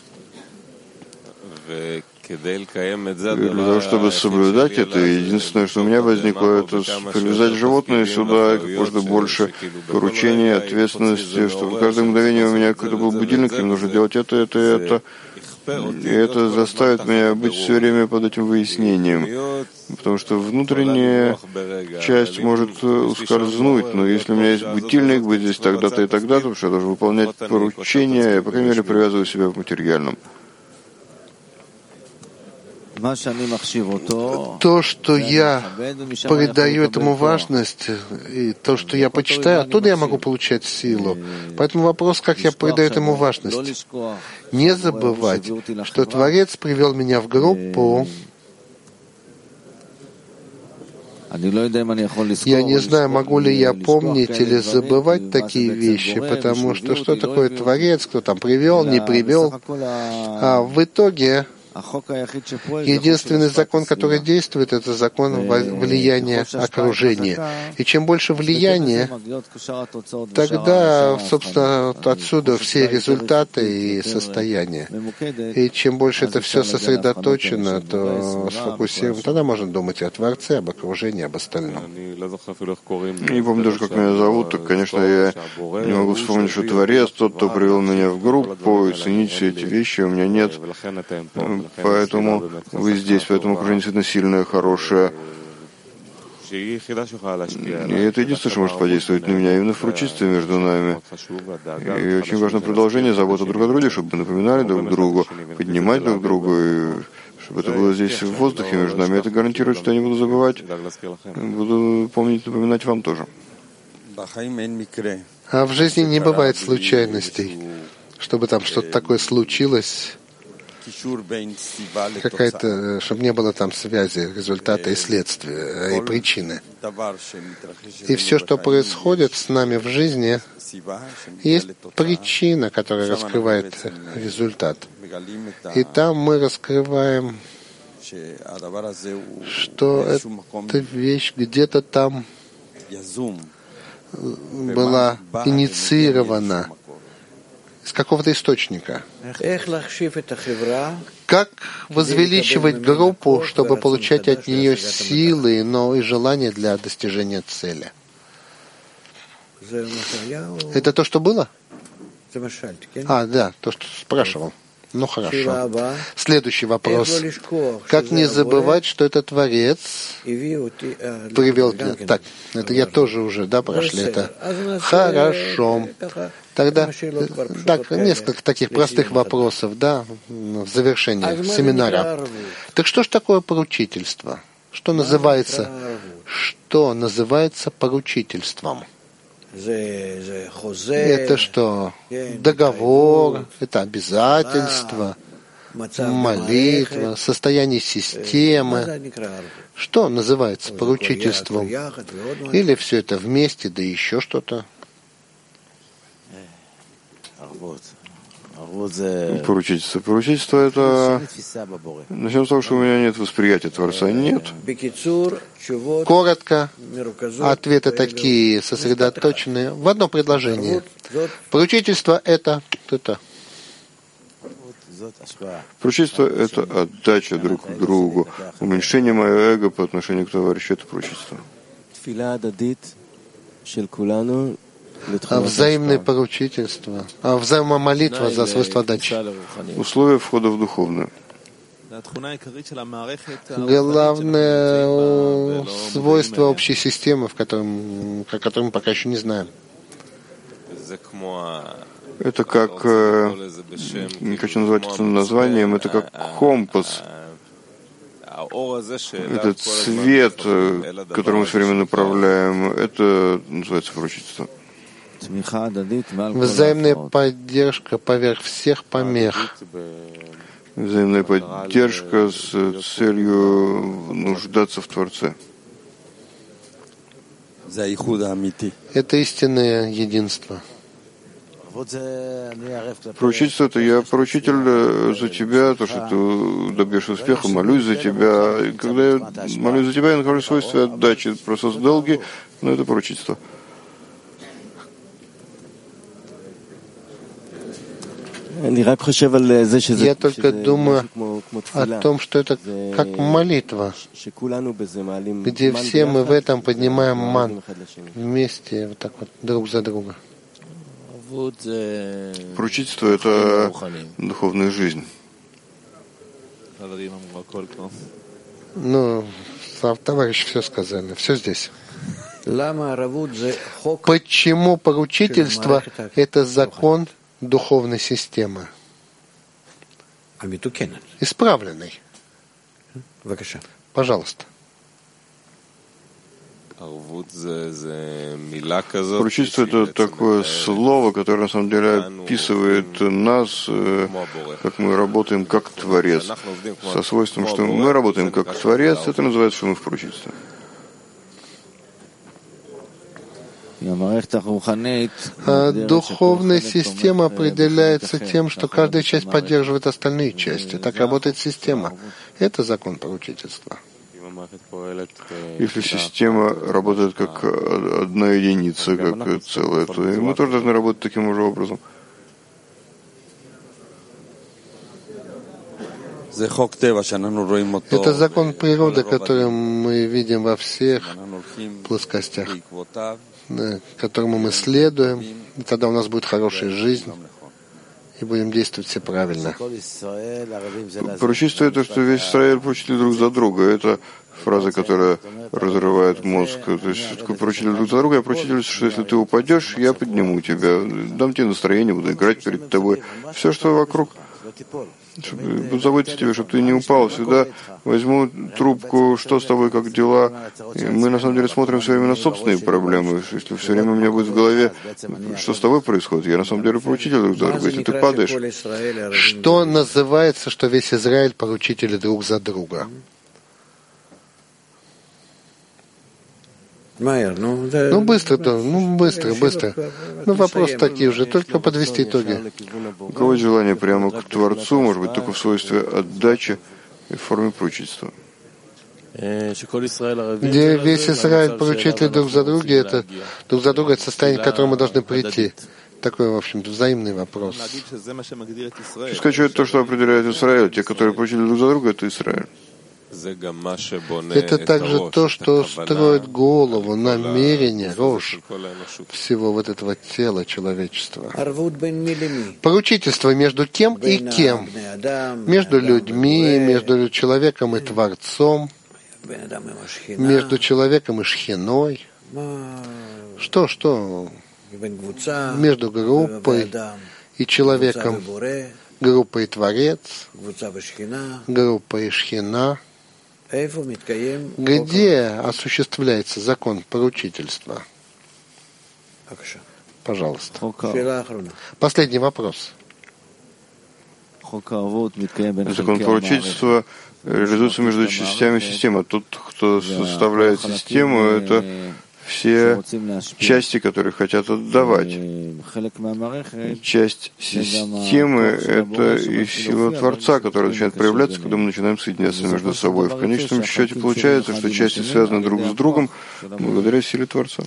И для того, чтобы соблюдать это, единственное, что у меня возникло, это привязать животное сюда, как можно больше поручений, ответственности, чтобы каждое мгновение у меня какой-то был будильник, им нужно делать это, это, это. И это заставит меня быть все время под этим выяснением. Потому что внутренняя часть может ускользнуть, но если у меня есть будильник, быть здесь тогда-то и тогда-то, потому что я должен выполнять поручения, я, по крайней мере, привязываю себя в материальном. То, что я придаю этому важность, и то, что я почитаю, оттуда я могу получать силу. Поэтому вопрос, как я придаю этому важность. Не забывать, что Творец привел меня в группу. Я не знаю, могу ли я помнить или забывать такие вещи, потому что что такое Творец, кто там привел, не привел. А в итоге единственный закон, который действует, это закон влияния окружения. И чем больше влияния, тогда, собственно, отсюда все результаты и состояния. И чем больше это все сосредоточено, то сфокусировано, тогда можно думать и о Творце, об окружении, об остальном. Не помню даже, как меня зовут, так, конечно, я не могу вспомнить, что Творец, тот, кто привел меня в группу, и ценить все эти вещи у меня нет. Поэтому вы здесь, поэтому окружение действительно сильное, хорошее. И это единственное, что может подействовать на меня, именно в прочувствии между нами. И очень важно продолжение, забота друг о друге, чтобы мы напоминали друг другу, поднимать друг друга, и чтобы это было здесь в воздухе между нами. Это гарантирует, что я не буду забывать, буду помнить, напоминать вам тоже. А в жизни не бывает случайностей, чтобы там что-то такое случилось, какая-то, чтобы не было там связи, результата и следствия, и причины. И все, что происходит с нами в жизни, есть причина, которая раскрывает результат. И там мы раскрываем, что эта вещь где-то там была инициирована из какого-то источника. Как возвеличивать группу, чтобы получать от нее силы, но и желание для достижения цели? Это то, что было? А, да, то, что спрашивал. Ну, хорошо. Следующий вопрос. Как не забывать, что это Творец привел... Так, это я тоже уже, да, прошли это. Хорошо. Тогда, так, несколько таких простых вопросов, да, в завершении семинара. Так что ж такое поручительство? Что называется, что называется поручительством? Это что? Договор, это обязательство, молитва, состояние системы. Что называется поручительством? Или все это вместе, да еще что-то? Поручительство. Поручительство — это... Начнем с того, что у меня нет восприятия Творца. Нет. Коротко, ответы такие сосредоточенные в одно предложение. Поручительство — это... это. Поручительство — это отдача друг к другу, уменьшение моего эго по отношению к товарищу — это поручительство. А взаимное поручительство, а взаимомолитва за свойства дачи. Условия входа в духовное. Главное свойство общей системы, в котором, о котором мы пока еще не знаем. Это как, не хочу назвать это названием, это как компас. Это цвет, который мы все время направляем, это называется поручительство. Взаимная поддержка поверх всех помех. Взаимная поддержка с целью нуждаться в Творце. Это истинное единство. Поручительство — это я поручитель за тебя, то, что ты добьешься успеха, молюсь за тебя. И когда я молюсь за тебя, я нахожусь в свойстве отдачи, просто с долги, но это поручительство. Я только думаю о том, что это как молитва, где все мы в этом поднимаем ман вместе, вот так вот, друг за друга. Поручительство — это духовная жизнь. Ну, товарищи все сказали, все здесь. Почему поручительство — это закон духовной системы? Исправленный. Пожалуйста. Поручительство — это такое слово, которое на самом деле описывает нас, как мы работаем как Творец. Со свойством, что мы работаем как Творец, это называется, что мы в поручительстве. А духовная система определяется тем, что каждая часть поддерживает остальные части. Так работает система. Это закон поручительства. Если система работает как одна единица, как целое, то и мы тоже должны работать таким же образом. Это закон природы, который мы видим во всех плоскостях, которому мы следуем, и тогда у нас будет хорошая жизнь, и будем действовать все правильно. Поручительство — это, что весь Израиль поручили друг за друга. Это фраза, которая разрывает мозг. То есть, такое поручили друг за друга. Я поручитель, что если ты упадешь, я подниму тебя, дам тебе настроение, буду играть перед тобой. Все, что вокруг, буду заботиться о тебе, чтобы ты не упал. Всегда возьму трубку, что с тобой, как дела. И мы на самом деле смотрим все время на собственные проблемы. Если все время у меня будет в голове, что с тобой происходит, я на самом деле поручитель друг за друга. Если ты падаешь. Что называется, что весь Израиль поручители друг за друга? Ну, быстро, да, ну, быстро, быстро. Ну, вопросы такие уже, только подвести итоги. У кого есть желание прямо к Творцу, может быть, только в свойстве отдачи и в форме поручительства. где весь Израиль поручители друг за друга, это друг за друга, это состояние, к которому мы должны прийти. Такой, в общем-то, взаимный вопрос. Хочу сказать, что это то, что определяет Израиль. Те, которые поручили друг за друга, это Израиль. Это также то, что строит голову, намерение, рожь всего вот этого тела человечества. Поручительство между кем и кем? Между людьми, между человеком и Творцом, между человеком и Шхиной. Что, что? Между группой и человеком, группой и Творец, группой и Шхина. Где осуществляется закон поручительства? Пожалуйста. Последний вопрос. Закон поручительства реализуется между частями системы. Тот, кто составляет систему, это все части, которые хотят отдавать. Часть системы — это и сила Творца, которая начинает проявляться, когда мы начинаем соединяться между собой. В конечном счете получается, что части связаны друг с другом благодаря силе Творца.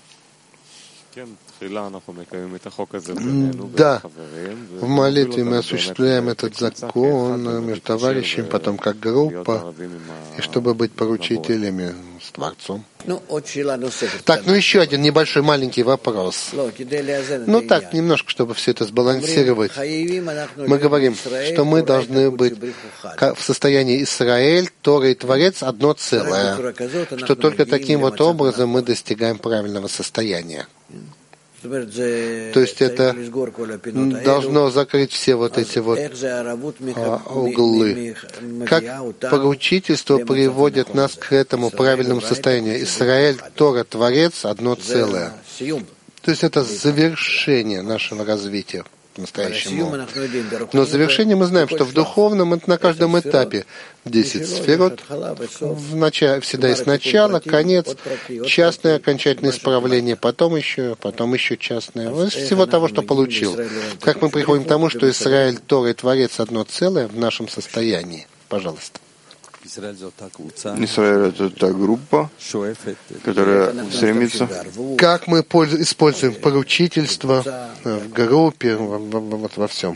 Да, в молитве мы осуществляем этот закон между товарищами, потом как группа, и чтобы быть поручителями с Творцом. Так, ну еще один небольшой маленький вопрос. Ну так, немножко, чтобы все это сбалансировать. Мы говорим, что мы должны быть в состоянии Израиль, Тора и Творец одно целое, что только таким вот образом мы достигаем правильного состояния. То есть это должно закрыть все вот эти вот а, углы. Как поручительство приводит нас к этому правильному состоянию. Израиль, Тора, Творец, одно целое. То есть это завершение нашего развития по-настоящему. Но завершение мы знаем, что в духовном это на каждом этапе. Десять сферот, в начале, всегда есть начало, конец, частное окончательное исправление, потом еще, потом еще частное. Из всего того, что получил. Как мы приходим к тому, что Израиль, Тора и Творец одно целое в нашем состоянии? Пожалуйста. Израиль — это та группа, которая стремится. Как мы используем поручительство в группе, вот во всем?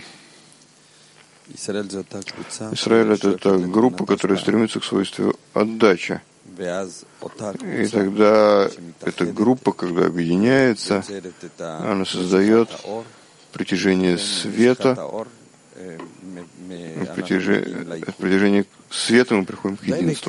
Израиль — это та группа, которая стремится к свойству отдачи. И тогда эта группа, когда объединяется, она создает притяжение света. В притяжении света мы приходим к единству.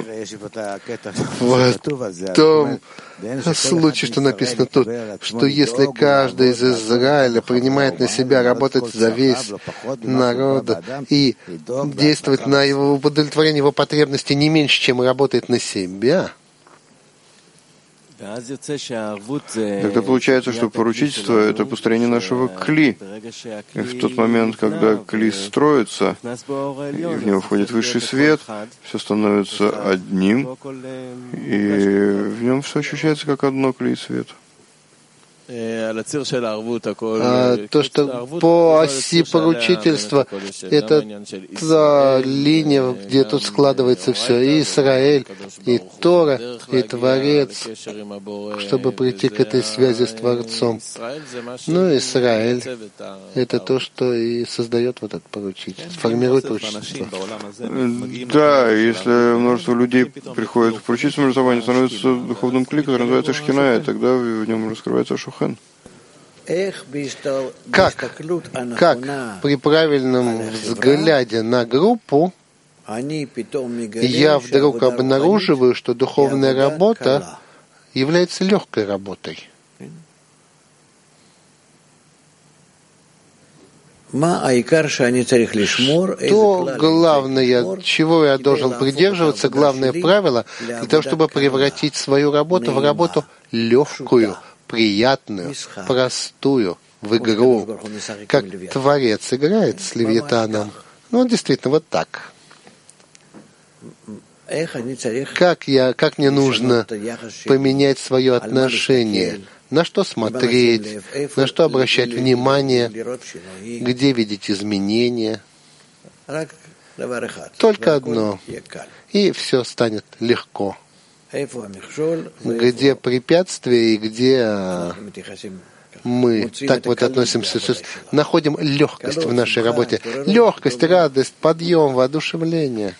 В том случае, что написано тут, что если каждый из Израиля принимает на себя работать за весь народ и действовать на его удовлетворение его потребностей не меньше, чем работает на себя, тогда получается, что поручительство — это построение нашего кли. И в тот момент, когда кли строится, и в него входит высший свет, все становится одним, и в нем все ощущается как одно кли и свет. А, то, что по оси поручительства, это та линия, где тут складывается все, и Израиль, и Тора, и Творец, чтобы прийти к этой связи с Творцом. Ну, Израиль — это то, что и создает вот это поручительство, формирует поручительство. Да, если множество людей приходит к поручительству между собой, они становятся духовным кли, который называется Шхина, и тогда в нем раскрывается Шухен. Как, как при правильном взгляде на группу я вдруг обнаруживаю, что духовная работа является легкой работой. То главное, чего я должен придерживаться, главное правило, для того, чтобы превратить свою работу в работу легкую, приятную, простую, в игру, как Творец играет с Левитаном. Ну, действительно, вот так. Как, я, как мне нужно поменять свое отношение? На что смотреть? На что обращать внимание? Где видеть изменения? Только одно. И все станет легко. где препятствия и где мы так вот относимся, находим легкость в нашей работе. Легкость, радость, подъем, воодушевление.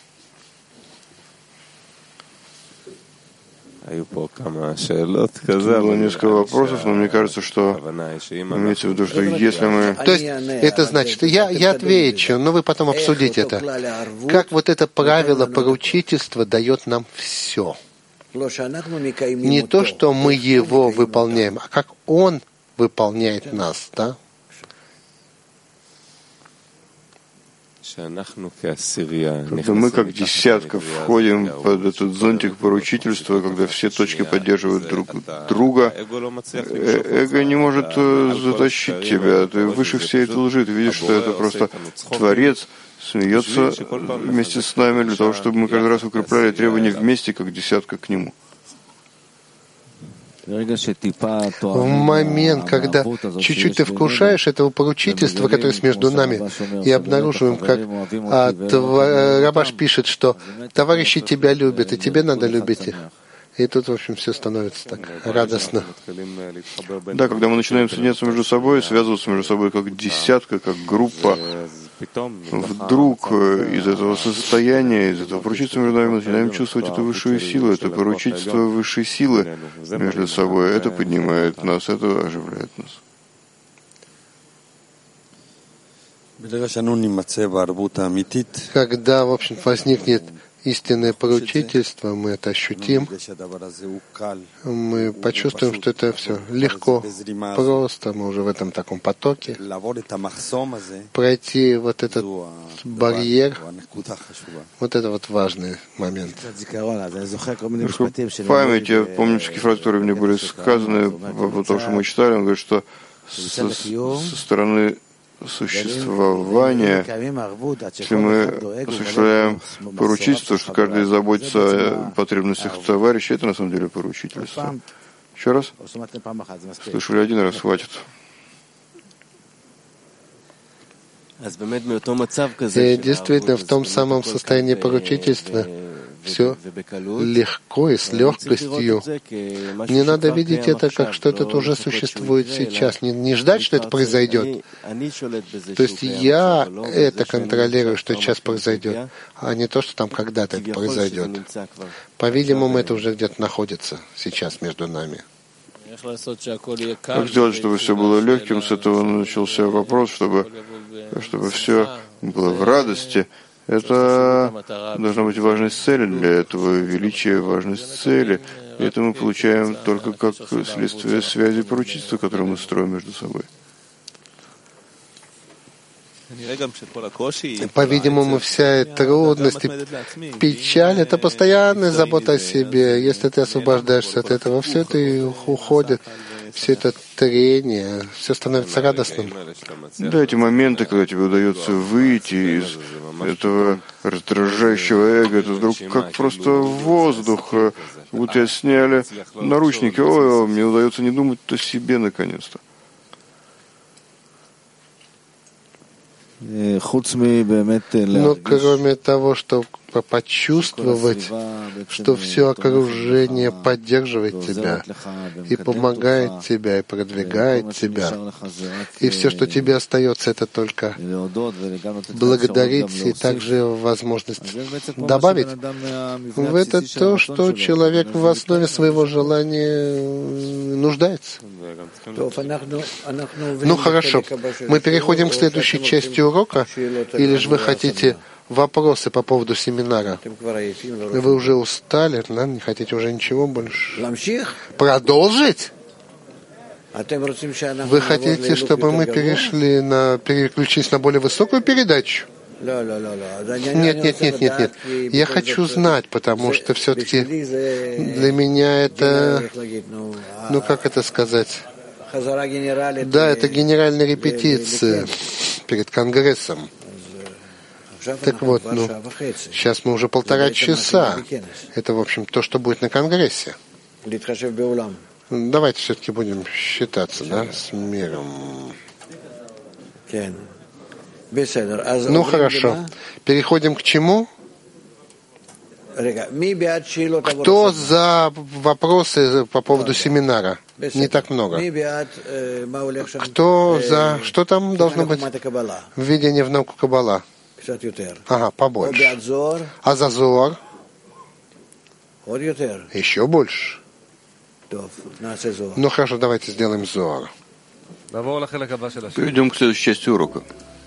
Было несколько вопросов, но мне кажется, что имеется в виду, что если мы... То есть это значит, я, я отвечу, но вы потом обсудите это. Как вот это правило поручительства дает нам все. Не то, что мы его выполняем, а как он выполняет нас, да? Когда мы как десятка входим под этот зонтик поручительства, когда все точки поддерживают друг друга, эго не может затащить тебя. Ты выше всей этой лжи. Ты видишь, что это просто Творец смеется вместе с нами для того, чтобы мы каждый раз укрепляли требования вместе, как десятка к нему. В момент, когда чуть-чуть ты вкушаешь этого поручительства, которое есть между нами, и обнаруживаем, как а, тв... Рабаш пишет, что товарищи тебя любят, и тебе надо любить их. И тут, в общем, все становится так радостно. Да, когда мы начинаем соединяться между собой, связываться между собой как десятка, как группа, вдруг из этого состояния, из этого поручительства между нами мы начинаем чувствовать эту высшую силу, это поручительство высшей силы между собой. Это поднимает нас, это оживляет нас. Когда, в общем, возникнет истинное поручительство, мы это ощутим, мы почувствуем, что это все легко, просто, мы уже в этом таком потоке. Пройти вот этот барьер, вот это вот важный момент. В памяти, я помню всякие фразы, которые мне были сказаны, потому что мы читали, он говорит, что со, со стороны существования, если мы осуществляем поручительство, что каждый заботится о потребностях товарища, это на самом деле поручительство. Еще раз? Слышали один раз, хватит. И действительно, в том самом состоянии поручительства все легко и с легкостью. Не надо видеть это как что это уже существует сейчас. Не, не ждать, что это произойдет. То есть я это контролирую, что сейчас произойдет, а не то, что там когда-то это произойдет. По-видимому, это уже где-то находится сейчас между нами. Как сделать, чтобы все было легким? С этого начался вопрос, чтобы, чтобы все было в радости. Это должна быть важность цели для этого, величие, важность цели. И это мы получаем только как следствие связи поручительства, которое мы строим между собой. По-видимому, вся трудность и печаль — это постоянная забота о себе. Если ты освобождаешься от этого, все это уходит, все это трение, все становится радостным. Да, эти моменты, когда тебе удается выйти из этого раздражающего эго, это вдруг как просто воздух, как будто тебя сняли наручники. Ой, мне удается не думать о себе наконец-то. Но кроме того, что почувствовать, что все окружение поддерживает тебя и помогает тебе, и продвигает тебя, и все, что тебе остается, это только благодарить и также возможность добавить. В это то, что человек в основе своего желания нуждается. Ну хорошо, мы переходим к следующей части урока, или же вы хотите вопросы по поводу семинара? Вы уже устали, да? Не хотите уже ничего больше? Продолжить? Вы хотите, чтобы мы перешли на, переключились на более высокую передачу? Нет, нет, нет, нет, нет. Я хочу знать, потому что все-таки для меня это, ну как это сказать? Да, это генеральная репетиция перед Конгрессом. Так вот, ну, сейчас мы уже полтора часа. Это, в общем, то, что будет на Конгрессе. Давайте все-таки будем считаться, да, с миром. Ну, хорошо. Переходим к чему? Кто за вопросы по поводу семинара? Не так много. Кто за... Что там должно быть? Введение в науку Каббала. Ага, побольше. А за Зоар? Еще больше. Ну хорошо, давайте сделаем Зоар. Перейдем к следующей части урока.